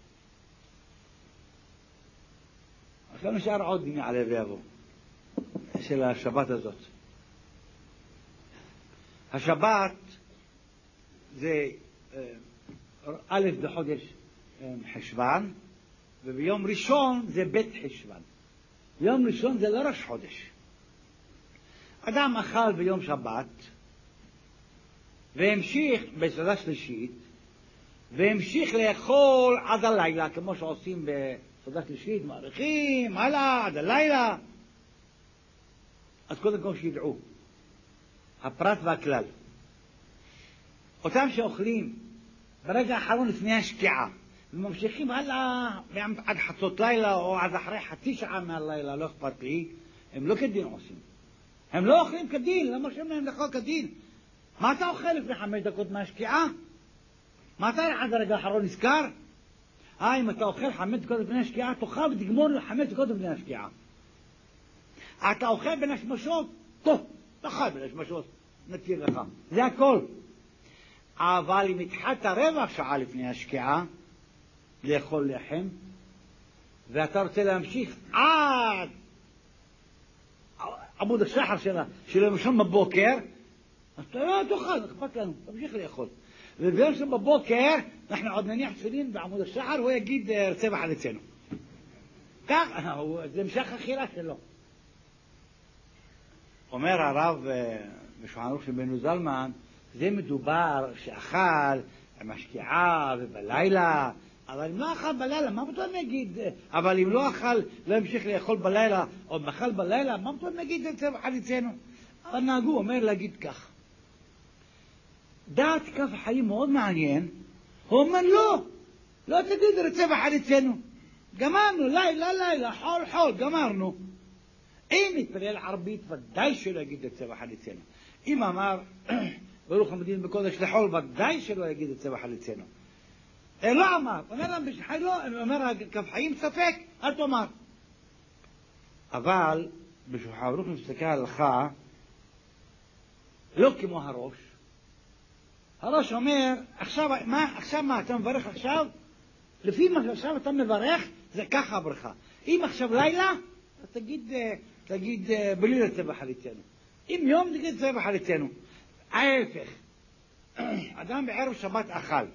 עכשיו נשאר עוד יעלה ויבוא של השבת הזאת. השבת זה א' בחודש חשוון, וביום ראשון זה בית חשוון. ביום ראשון זה לא ראש חודש. אדם אכל ביום שבת והמשיך בסעודה שלישית והמשיך לאכול עד הלילה, כמו שעושים בסעודה שלישית, מאריכים הלאה עד הלילה. אז קודם כל שידעו הפרט והכלל, אותם שאוכלים ברגע האחרון לפני השקיעה וממשיכים הלאה עד חצות לילה או עד אחרי חצי שעה מהלילה, לא אכפת לי, הם לא כדין עושים. הם לא אוכלים כדין. למה שהם להם לאכול כדין? מה אתה אוכל לפני חמש דקות מהשקיעה? מה אתה עד הרגע האחרון נזכר? אה, אם אתה אוכל חמש דקות לפני השקיעה, תאכל ותגמור לחמש דקות לפני השקיעה. אתה אוכל בין השמשות, טוב, תאכל בין השמשות, נתיר לך. זה הכל. אבל אם התחלת רבע שעה לפני השקיעה לאכול לחם, ואתה רוצה להמשיך עד עמוד השחר שלה, של ראשון בבוקר, אז אתה לא תאכל, אכפת לנו, תמשיך לאכול. וביום ראשון בבוקר, אנחנו עוד נניח תפילין בעמוד השחר, הוא יגיד רצה וחליצנו. כך, זה המשך אכילה שלו. אומר הרב בשולחן ערוך של בנו זלמן, זה מדובר שאכל עם השקיעה ובלילה, אבל אם לא אכל בלילה, מה פתאום נגיד? אבל אם לא אכל, לא המשיך לאכול בלילה, או אכל בלילה, מה פתאום נגיד רצה וחליצנו? אבל נהגו, אומר להגיד כך. דעת כף החיים מאוד מעניין, הוא אומר לא, לא תגיד רצה וחליצנו. גמרנו, לילה, לילה, חול, חול, גמרנו. אם נתפלל ערבית, ודאי שלא יגיד רצה וחליצנו. אם אמר, ברוך המדין בקודש לחול, ודאי שלא יגיד רצה וחליצנו. לא אמר, אומר להם בשחי לא, אומר כף חיים ספק, אל תאמר. אבל בשולחן ערוך מסתכל הלכה, לא כמו הראש. הראש אומר, עכשיו מה, עכשיו מה, אתה מברך עכשיו? לפי מה שעכשיו אתה מברך, זה ככה הברכה. אם עכשיו לילה, תגיד, תגיד בלי רצה וחליצנו. אם יום, תגיד רצה וחליצנו. ההפך, אדם בערב שבת אכל,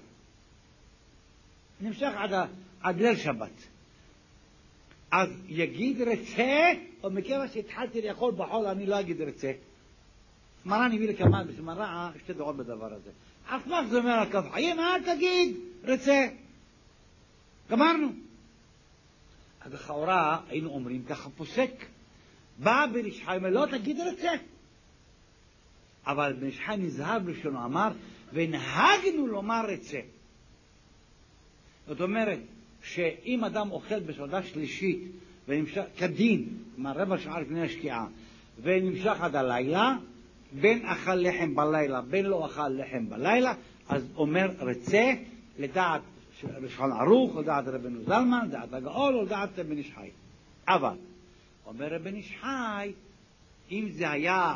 נמשך עד, עד ליל שבת, אז יגיד רצה, או מכיוון שהתחלתי לאכול בחול, אני לא אגיד רצה. מרן הביא לכמה בשמרה שתי דעות בדבר הזה. אף מה זה אומר על כף חיים, אל תגיד רצה. גמרנו. אז לכאורה היינו אומרים ככה פוסק, בא בן איש חי לא תגיד רצה. אבל בן איש חי נזהר בלשונו, אמר ונהגנו לומר רצה. זאת אומרת שאם אדם אוכל בסעודה שלישית ונמשך כדין, כלומר רבע שעה לפני השקיעה, ונמשך עד הלילה, בין אכל לחם בלילה, בין לא אכל לחם בלילה, אז אומר רצה לדעת שולחן ערוך, לדעת רבנו זלמן, לדעת הגאון, או לדעת בן איש חי. אבל אומר בן איש חי, אם זה היה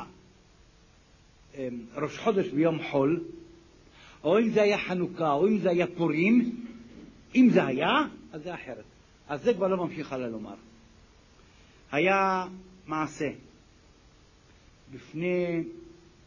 ראש חודש ביום חול, או אם זה היה חנוכה, או אם זה היה פורים, אם זה היה, אז זה אחרת. אז זה כבר לא ממשיך הלאה לומר. היה מעשה בפני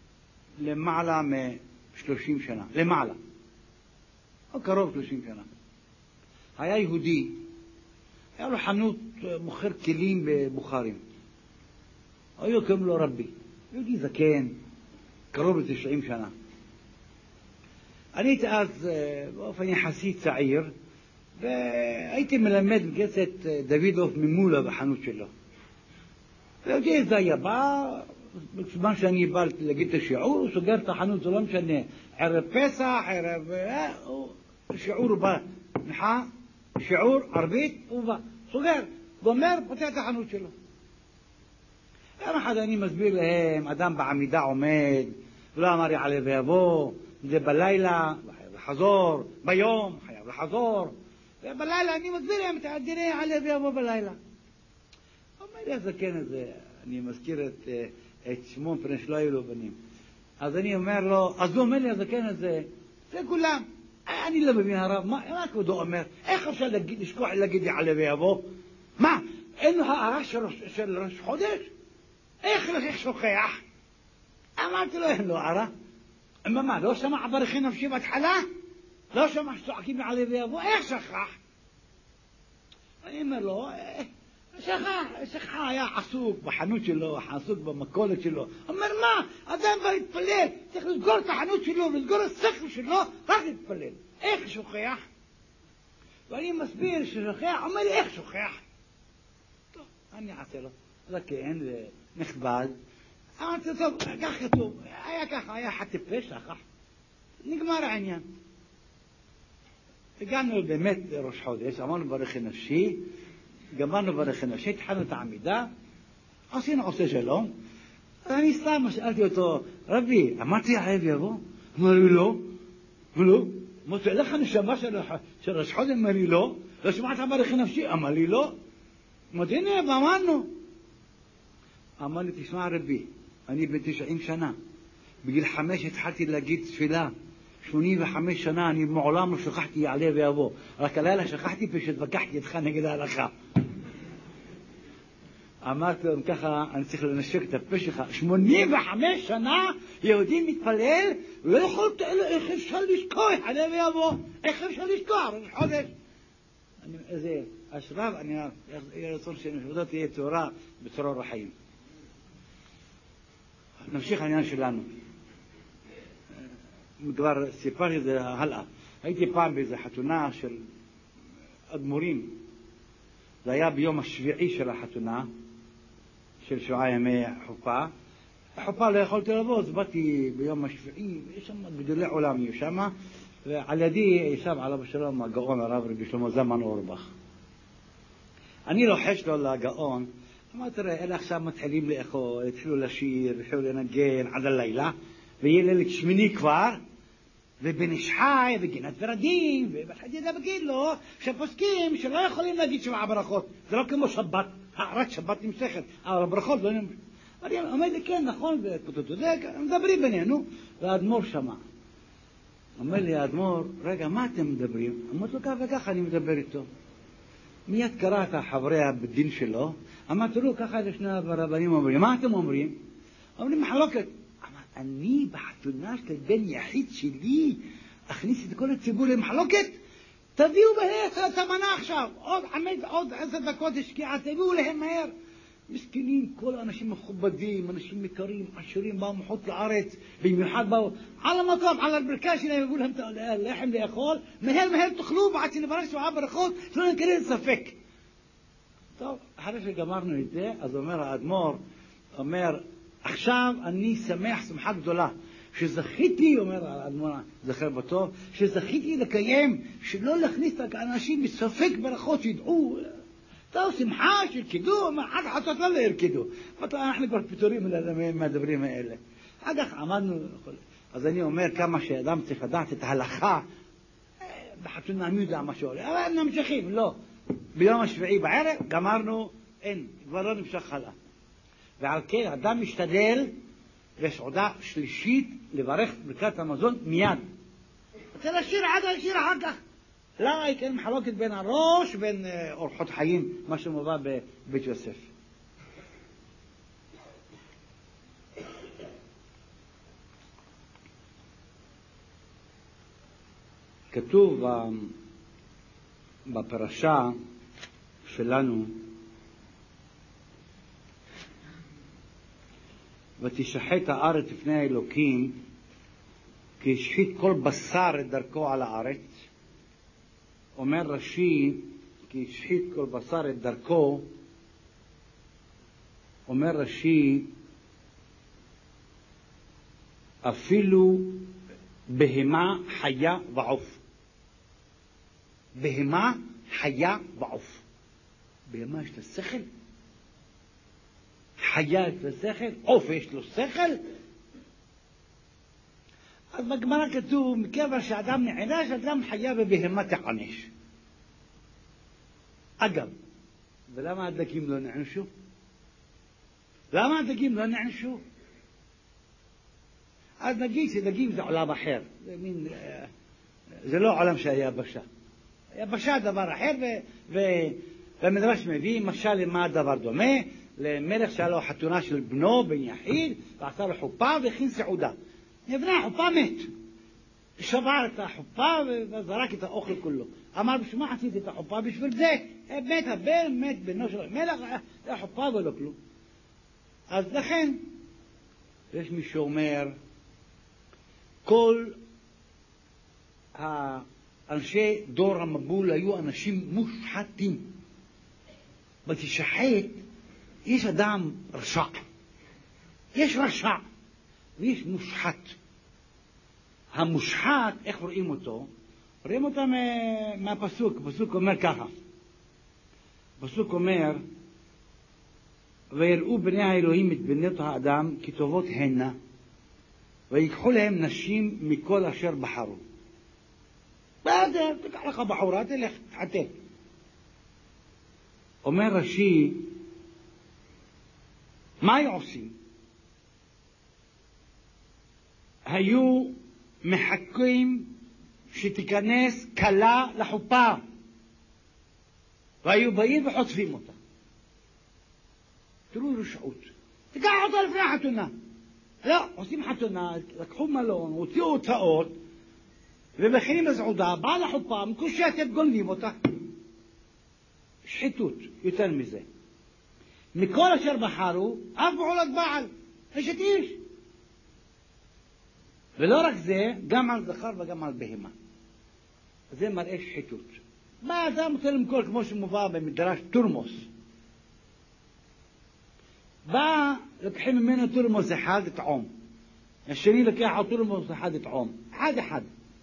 למעלה מ-שלושים שנה, למעלה, או קרוב שלושים שנה. היה יהודי, היה לו חנות מוכר כלים בבוכרים. היו קוראים לו רבי, יהודי זקן, קרוב ל-תשעים שנה. אני הייתי אז באופן יחסי צעיר, והייתי מלמד בגצת דוידוף ממולה בחנות שלו. ויודע זה היה בא, בזמן שאני בא להגיד את השיעור, הוא סוגר את החנות, זה לא משנה. ערב פסח, ערב... שיעור הוא בא, נחה, שיעור, ערבית, הוא בא. סוגר, גומר, פותח את החנות שלו. יום אחד אני מסביר להם, אדם בעמידה עומד, ולא אמר יעלה ויבוא, זה בלילה, חייב לחזור, ביום, חייב לחזור. ובלילה אני מסביר להם, תעדירי יעלה ויבוא בלילה. אומר לי הזקן הזה, אני מזכיר את, את שמעון פני שלא היו לו בנים. אז אני אומר לו, אז הוא אומר לי הזקן הזה, זה כולם. אני לא מבין הרב, מה, מה כבודו אומר? איך אפשר להגיד, לשכוח להגיד יעלה ויבוא? מה, אין לו הערה של, של ראש חודש? איך איך שוכח? אמרתי לו, אין לו הערה. מה, מה, לא שמע ברכי נפשי בהתחלה? לא שמע שצועקים יעלה ויבוא? איך שכח? אני אומר לו, שכח, שכח, היה עסוק בחנות שלו, עסוק במכולת שלו. אומר מה, אדם בא להתפלל, צריך לסגור את החנות שלו, לסגור את השכל שלו, רק להתפלל. איך שוכח? ואני מסביר ששוכח, אומר לי איך שוכח? טוב, אני אעשה לו, זקן ונכבד. אמרתי, טוב, כך כתוב, היה ככה, היה חטיפה, שכח. נגמר העניין. הגענו באמת לראש חודש, אמרנו ברכי נפשי, גמרנו ברכי נפשי, התחלנו את העמידה, עשינו עושה שלום. אני סתם שאלתי אותו, רבי, אמרתי יעלה ויבוא? אמר לי לא, ולא. אמרתי, לך נשמה של ראש חודש? אמר לי לא. לא שמעת ברכי נפשי? אמר לי לא. אמרתי, הנה, אמרנו. אמר לי, תשמע רבי, אני בן תשעים שנה, בגיל חמש התחלתי להגיד תפילה, שמונים וחמש שנה אני מעולם לא שכחתי יעלה ויבוא, רק הלילה שכחתי ושהתווכחתי איתך נגד ההלכה. אמרתי להם ככה, אני צריך לנשק את הפה שלך, שמונים וחמש שנה יהודי מתפלל ולא יכול, איך אפשר לשכוח יעלה ויבוא? איך אפשר לשכוח? ראש חודש. איזה אשרב, אני יהיה רצון שנשמתו תהיה תאורה בצרור החיים. נמשיך העניין שלנו. כבר סיפרתי את זה הלאה. הייתי פעם באיזו חתונה של אדמו"רים. זה היה ביום השביעי של החתונה, של שבעה ימי חופה. החופה לא יכולתי לבוא, אז באתי ביום השביעי, יש שם גדולי עולם יהיו שם, ועל ידי ישב עליו השלום הגאון הרב רבי שלמה זלמן אורבך. אני לוחש לו לגאון, אמרתי, תראה, אלה עכשיו מתחילים לאכול, התחילו לשיר, התחילו לנגן עד הלילה, ויהיה לילה שמיני כבר, ובן איש חי, וגינת ורדים, ובחדידה בגיד לו, שפוסקים שלא יכולים להגיד שבעה ברכות. זה לא כמו שבת, רק שבת נמשכת, אבל הברכות לא נמשכת. אני אומר לי, כן, נכון, מדברים בינינו, והאדמו"ר שמע. אומר לי, האדמו"ר, רגע, מה אתם מדברים? אמרתי לו, כך וככה אני מדבר איתו. מיד קרא את חברי בדין שלו, אמרתי לו, ככה לשני הרבנים אומרים, מה אתם אומרים? אומרים, מחלוקת. אני בחתונה של בן יחיד שלי אכניס את כל הציבור למחלוקת? תביאו בהר את המנה עכשיו, עוד עמד, עוד עשר דקות השקיעה, תביאו להם מהר. מסכנים, כל האנשים מכובדים, אנשים מקרים, עשירים, באו מחוץ לארץ, במיוחד באו על המקום, על הברכה שלהם, יבואו להם את הלחם לאכול, מהר מהר תאכלו, ועד שנברך שבעה ברכות, שלא נקרא ספק. טוב, אחרי שגמרנו את זה, אז אומר האדמו"ר, אומר, עכשיו אני שמח שמחה גדולה, שזכיתי, אומר האדמו"ר, זכר בטוב, שזכיתי לקיים, שלא להכניס את האנשים בספק ברכות, שידעו, טוב, שמחה של קידום, עד חצות לא ירקדו. אנחנו כבר פתורים מהדברים האלה. אחר כך עמדנו, אז אני אומר כמה שאדם צריך לדעת את ההלכה, בחתונה מי יודע מה שעולה, אבל נמשיכים, לא. ביום השביעי בערב גמרנו, אין, כבר לא נמשך הלאה. ועל כן אדם משתדל בסעודה שלישית לברך ברכת המזון מיד. רוצה לשיר עד השיר אחר כך. למה היא כן מחלוקת בין הראש ובין אורחות חיים, מה שמובא בבית יוסף. כתוב בפרשה שלנו, ותשחט הארץ לפני האלוקים, כי השחית כל בשר את דרכו על הארץ. אומר רש"י, כי השחית כל בשר את דרכו, אומר רש"י, אפילו בהמה, חיה ועוף. בהמה, חיה ועוף. בהמה יש לה שכל? חיה יש לה שכל? עוף יש לו שכל? אז בגמרא כתוב, מכיוון שאדם נענש, אדם חיה ובהמה תענש. אגב, ולמה הדגים לא נענשו? למה הדגים לא נענשו? אז נגיד שדגים זה עולם אחר. זה, מין, זה לא עולם של היבשה. היבשה דבר אחר, והמדרש מביא משל למה הדבר דומה, למלך שהיה לו חתונה של בנו בן יחיד, ועשה לו חופה והכין סעודה. נבנה החופה, מת. שבר את החופה וזרק את האוכל כולו. אמר, בשביל מה עשיתי את החופה? בשביל זה. מת הבן, מת בנו של המלך, החופה ולא כלום. אז לכן, יש מי שאומר, כל האנשי דור המבול היו אנשים מושחתים. בתשחט, יש אדם רשע. יש רשע, ויש מושחת. המושחת, איך רואים אותו? רואים אותו מהפסוק. הפסוק אומר ככה. הפסוק אומר, ויראו בני האלוהים את בנות האדם כטובות הנה, ויקחו להם נשים מכל אשר בחרו. בסדר, תקח לך בחורה, תלך, תחתן. אומר רש"י, מה עושים? היו מחכים שתיכנס כלה לחופה, והיו באים וחוטפים אותה. תראו רשעות. תיקח אותה לפני החתונה. לא, עושים חתונה, לקחו מלון, הוציאו הוצאות, ומכינים לסעודה, באה לחופה, מקושטת, גונבים אותה. שחיתות, יותר מזה. מכל אשר בחרו, אף בעולת בעל, אשת איש. ולא רק זה, גם על זכר וגם על בהמה. זה מראה שחיתות. מה אדם רוצה למכור, כמו שמובא במדרש תורמוס? בא, לקחים ממנו תורמוס אחד לטעום. השני לקח על תורמוס אחד לטעום. אחד אחד.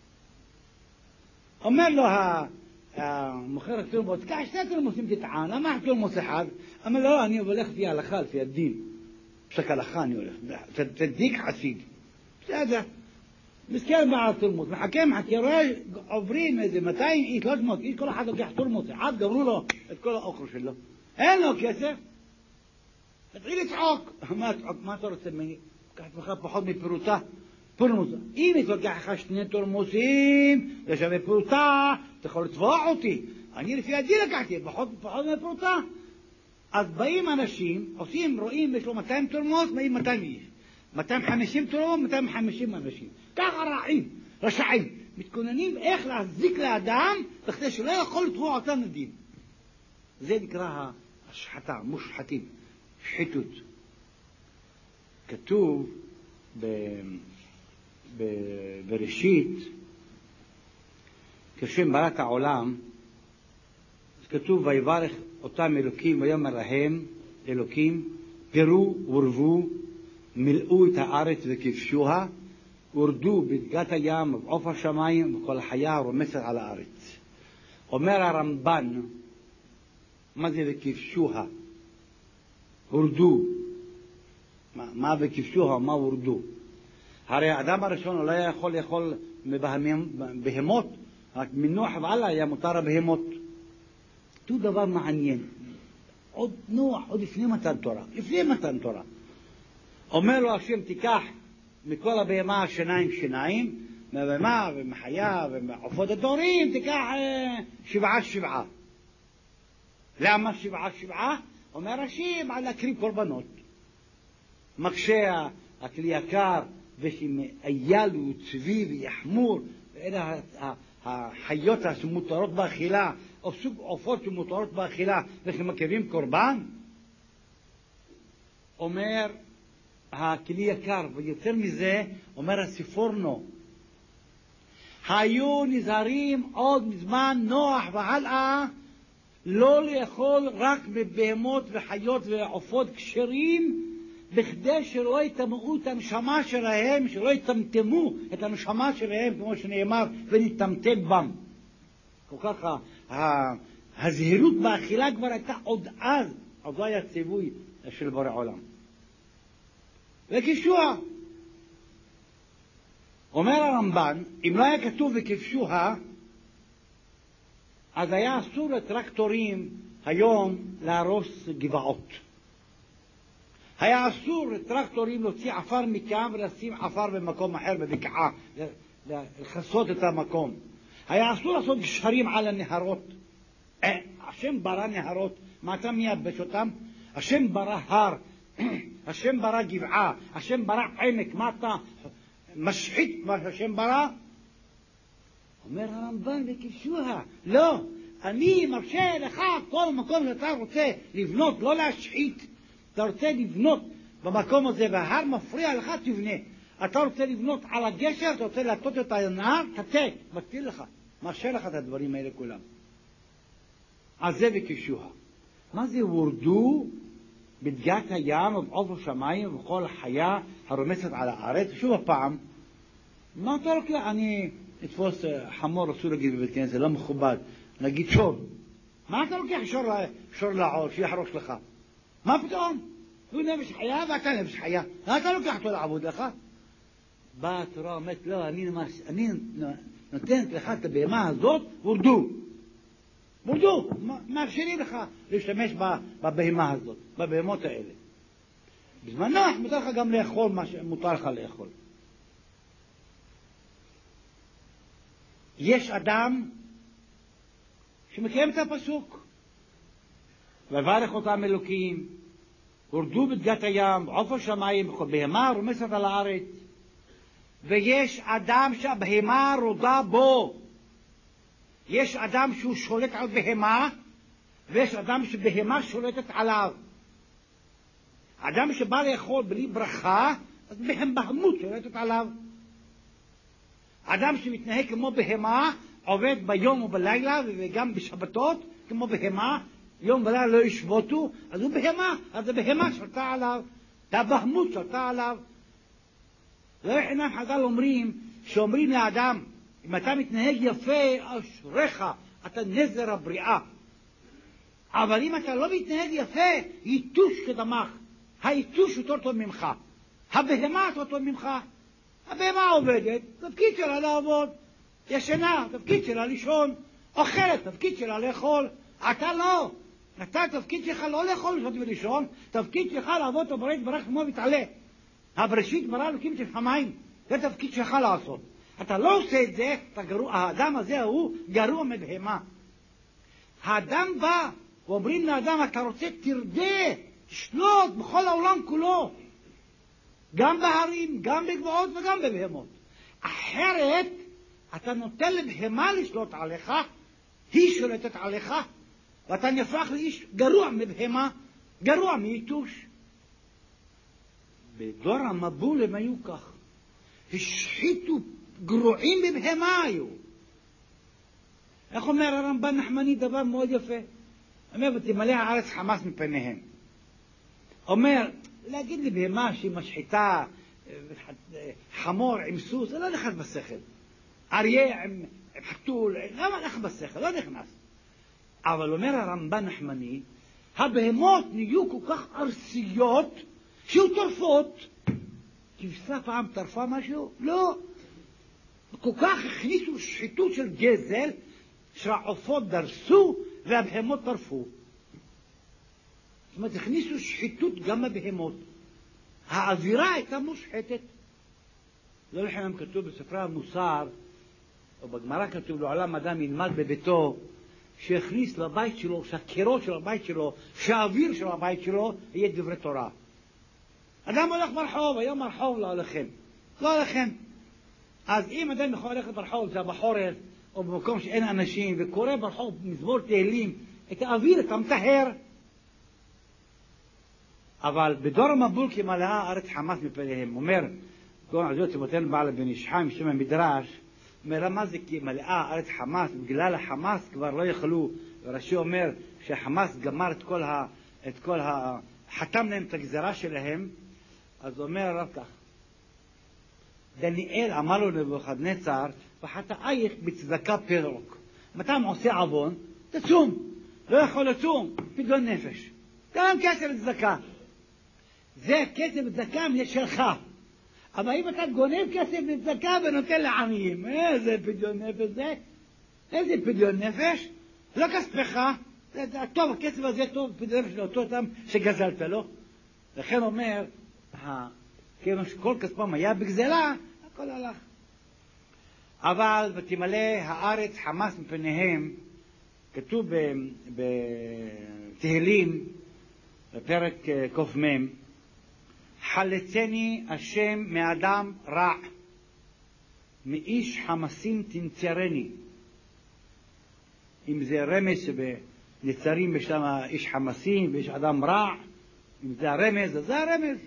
אומר לו המוכר התורמוס, קח שתי תורמוסים תטען, למה תורמוס אחד? אומר לו, לא, אני הולך לפי ההלכה, לפי הדין. פסק הלכה אני הולך. צדיק חסיד. בסדר. מסכן בעל תורמוס. מחכה, מחכה, רואה, עוברים איזה מאתיים איש, שלוש מאות איש, כל אחד לוקח תורמוס אחד, גמרו לו את כל האוכל שלו. אין לו כסף. תתחיל לצעוק. מה תצעוק? מה אתה רוצה ממני? קח לך פחות מפירוטה. תורמוס. אם תלוקח לך שני תורמוסים, זה שווה פירוטה, אתה יכול לתבוע אותי. אני לפי הדין לקחתי, פחות, פחות מפירוטה. אז באים אנשים, עושים, רואים, יש לו מאתיים תורמוס, באים מאתיים איש. מאתיים וחמישים תורמוס, מאתיים וחמישים אנשים. ככה רעים, רשעים. מתכוננים איך להזיק לאדם, בכדי שלא יכול לתבוע אותם לדין. זה נקרא השחתה, מושחתים. שחיתות. כתוב ב... ב... בראשית, כשם ברא את העולם, כתוב ויברך אותם אלוקים ויאמר להם אלוקים, פרו ורבו, מילאו את הארץ וכבשוה, ורדו בדגת הים ובעוף השמיים וכל החיה הרומצת על הארץ. אומר הרמב"ן, מה זה וכבשוה? הורדו. מה, מה וכבשוה, מה הורדו? הרי האדם הראשון לא היה יכול לאכול מבהמות, רק מנוח ועלה היה מותר הבהמות. זה דבר מעניין. עוד נוח, עוד לפני מתן תורה. לפני מתן תורה. אומר לו השם, תיקח מכל הבהמה שיניים שיניים, מהבהמה ומחיה ומעופות הדורים, תיקח אה, שבעה שבעה. למה שבעה שבעה? אומר השם, על להקריב קורבנות. מקשה הכלי יקר, ושאם אייל וצבי ויחמור, ואלה החיות שמותרות באכילה, או סוג עופות שמותרות באכילה, וכן מקריבים קורבן? אומר הכלי יקר, ויותר מזה, אומר הסיפורנו, היו נזהרים עוד מזמן נוח והלאה, לא לאכול רק בבהמות וחיות ועופות כשרים, בכדי שלא יטמאו את הנשמה שלהם, שלא יטמטמו את הנשמה שלהם, כמו שנאמר, ונטמטם בם. כל כך הזהירות באכילה כבר הייתה עוד אז, עוד לא היה ציווי של בורא עולם. וכבשוה, אומר הרמב"ן, אם לא היה כתוב וכבשוה, אז היה אסור לטרקטורים היום להרוס גבעות. היה אסור לטרקטורים להוציא עפר מכאן ולשים עפר במקום אחר בבקעה, לחסות את המקום. היה אסור לעשות גשרים על הנהרות. אה, השם ברא נהרות, מה אתה מייבש אותם? השם ברא הר, השם ברא גבעה, השם ברא עמק, מה אתה משחית מה שהשם ברא? אומר הרמב"ן וכבשוה, לא, אני מרשה לך כל מקום שאתה רוצה לבנות, לא להשחית. אתה רוצה לבנות במקום הזה וההר מפריע לך, תבנה. אתה רוצה לבנות על הגשר, אתה רוצה להטות את הנהר, תטה, מתיר לך, מרשה לך את הדברים האלה כולם. אז זה וכבשוה. מה זה הורדו בדגת הים ובעוף השמיים ובכל החיה הרומסת על הארץ? שוב הפעם, מה אתה לוקח? אני אתפוס חמור, אסור להגיד בבית כנסת, זה לא מכובד, נגיד שור. מה אתה לוקח שור, שור לעור, שיחרוש לך? מה פתאום? הוא נפש חיה ואתה נפש חיה. מה אתה לוקח אותו לעבוד לך? באה התורה אומרת, לא, אני, אני נותנת לך את הבהמה הזאת, הורדו. הורדו, מאפשרים לך להשתמש בבהמה הזאת, בבהמות האלה. בזמן נוח מותר לך גם לאכול מה שמותר לך לאכול. יש אדם שמקיים את הפסוק, וברך אותם אלוקים, הורדו בדגת הים, עוף השמיים, בהמה רומסת על הארץ. ויש אדם שהבהמה רודה בו. יש אדם שהוא שולט על בהמה, ויש אדם שבהמה שולטת עליו. אדם שבא לאכול בלי ברכה, אז בהמות שולטת עליו. אדם שמתנהג כמו בהמה, עובד ביום ובלילה וגם בשבתות כמו בהמה, יום ולילה לא ישבותו, אז הוא בהמה, אז הבהמה שולטה עליו, הבהמות שולטה עליו. לא חינם חז"ל אומרים, שאומרים לאדם, אם אתה מתנהג יפה, אשריך, אתה נזר הבריאה. אבל אם אתה לא מתנהג יפה, ייתוש כדמך. היתוש יותר טוב ממך. הבהמה יותר טוב ממך. הבהמה עובדת, תפקיד שלה לעבוד. ישנה, תפקיד שלה לישון. אוכלת, תפקיד שלה לאכול. אתה לא. אתה תפקיד שלך לא לאכול לשעות ולישון, תפקיד שלך לעבוד את ברית ברך כמו ותעלה. הבראשית ברא אלוקים את השמיים, זה תפקיד שלך לעשות. אתה לא עושה את זה, אתה גרוע, האדם הזה הוא גרוע מבהמה. האדם בא ואומרים לאדם, אתה רוצה תרדה, תשלוט בכל העולם כולו, גם בהרים, גם בגבעות וגם בבהמות. אחרת אתה נותן לבהמה לשלוט עליך, היא שולטת עליך, ואתה נהפך לאיש גרוע מבהמה, גרוע מיתוש. בדור המבול הם היו כך, השחיתו, גרועים מבהמה היו. איך אומר הרמב"ן נחמני דבר מאוד יפה? אומר, ותמלא הארץ חמס מפניהם. אומר, להגיד לבהמה שהיא משחיתה, חמור עם סוס, זה לא נכנס בשכל. אריה עם, עם חתול, לא נכנס בשכל, לא נכנס. אבל אומר הרמב"ן נחמני, הבהמות נהיו כל כך ארסיות, שיהיו טורפות. כבשה פעם טרפה משהו? לא. כל כך הכניסו שחיתות של גזל, שהעופות דרסו והבהמות טרפו. זאת אומרת, הכניסו שחיתות גם בבהמות. האווירה הייתה מושחתת. לא לחינם כתוב בספרי המוסר, או בגמרא כתוב, לעולם אדם ילמד בביתו, שהכניס לבית שלו, שהקירות של הבית שלו, שהאוויר של הבית שלו, יהיה דברי תורה. אדם הולך ברחוב, היום הרחוב לא הולכם. לא הולכם. אז אם אדם יכול ללכת ברחוב, זה בחורף, או במקום שאין אנשים, וקורא ברחוב מזמור תהילים, את האוויר, אתה מטהר. אבל בדור המבול כי מלאה הארץ חמאס מפניהם. אומר, גאון עזות תמותינו בעל בן איש חי, משום המדרש, אומר, מה זה כי מלאה הארץ חמאס, בגלל החמאס כבר לא יכלו, ורש"י אומר שהחמאס גמר את כל ה... את כל ה... חתם להם את הגזרה שלהם, אז אומר הרב כך, דניאל אמר לו נבוכדנצר, וחטאייך בצדקה פרוק. מתי עושה עוון? תצום. לא יכול לצום, פדיון נפש. גם כסף וצדקה. זה כסף וצדקה שלך. אבל אם אתה גונב כסף וצדקה ונותן לעניים, איזה פדיון נפש זה? איזה פדיון נפש? לא כספך. טוב, הכסף הזה טוב, פדיון נפש לאותו אדם שגזלת לו. לכן אומר, כיוון שכל כספם היה בגזלה, הכל הלך. אבל ותמלא הארץ חמאס מפניהם, כתוב בתהילים, בפרק ק"מ, חלצני השם מאדם רע, מאיש חמסים תנצרני. אם זה רמז שבנצרים בשם איש חמסים ויש אדם רע, אם זה הרמז, אז זה הרמז.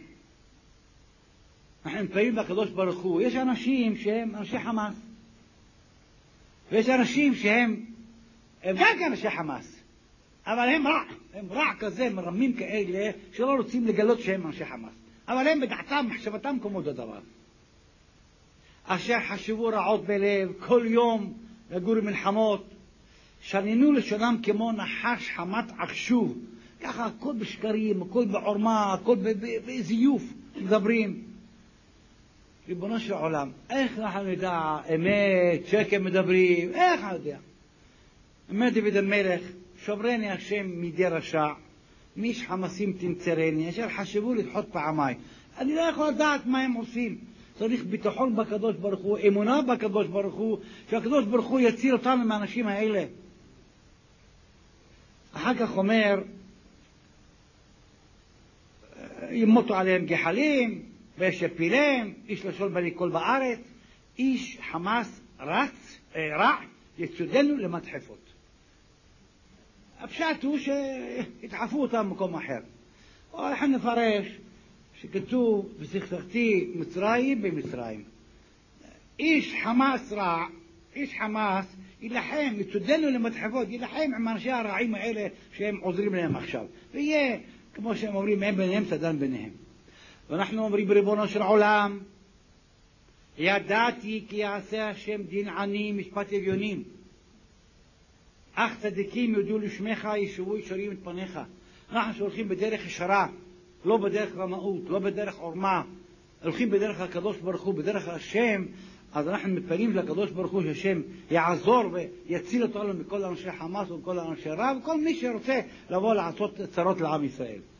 אנחנו מתפללים לקדוש ברוך הוא. יש אנשים שהם אנשי חמאס, ויש אנשים שהם הם גם כאנשי חמאס, אבל הם רע, הם רע כזה, מרמים כאלה שלא רוצים לגלות שהם אנשי חמאס, אבל הם בדעתם, מחשבתם כמו דבר. אשר חשבו רעות בלב, כל יום לגור מלחמות, שריינו לשונם כמו נחש חמת עכשוב. ככה הכל בשקרים, הכל בעורמה, הכל בזיוף מדברים. ריבונו של עולם, איך אנחנו נדע אמת, שקר מדברים, איך אנחנו יודע? אומר דוד המלך, שברני השם מידי רשע, מאיש חמסים תנצרני, אשר חשבו לדחות פעמיים. אני לא יכול לדעת מה הם עושים. צריך ביטחון בקדוש ברוך הוא, אמונה בקדוש ברוך הוא, שהקדוש ברוך הוא יציל אותנו מהאנשים האלה. אחר כך אומר, ימותו עליהם גחלים, ויש יפילם, איש לשול בלי כל בארץ, איש חמאס רץ, רע, יצודנו למדחפות. הפשט הוא שהתעפו אותם במקום אחר. או אנחנו נפרש שכתוב בסכסכתי מצרים במצרים. איש חמאס רע, איש חמאס ילחם, יצודנו למדחפות, ילחם עם אנשי הרעים האלה שהם עוזרים להם עכשיו. ויהיה, כמו שהם אומרים, הם ביניהם סדן ביניהם. ואנחנו אומרים בריבונו של עולם, ידעתי כי יעשה השם דין עני משפט אביונים, אך צדיקים יודו לשמך ישובו ישרים את פניך. אנחנו שהולכים בדרך ישרה, לא בדרך רמאות, לא בדרך עורמה, הולכים בדרך הקדוש ברוך הוא, בדרך השם, אז אנחנו מתפללים לקדוש ברוך הוא שהשם יעזור ויציל אותנו מכל אנשי חמאס ומכל אנשי רע וכל מי שרוצה לבוא לעשות צרות לעם ישראל.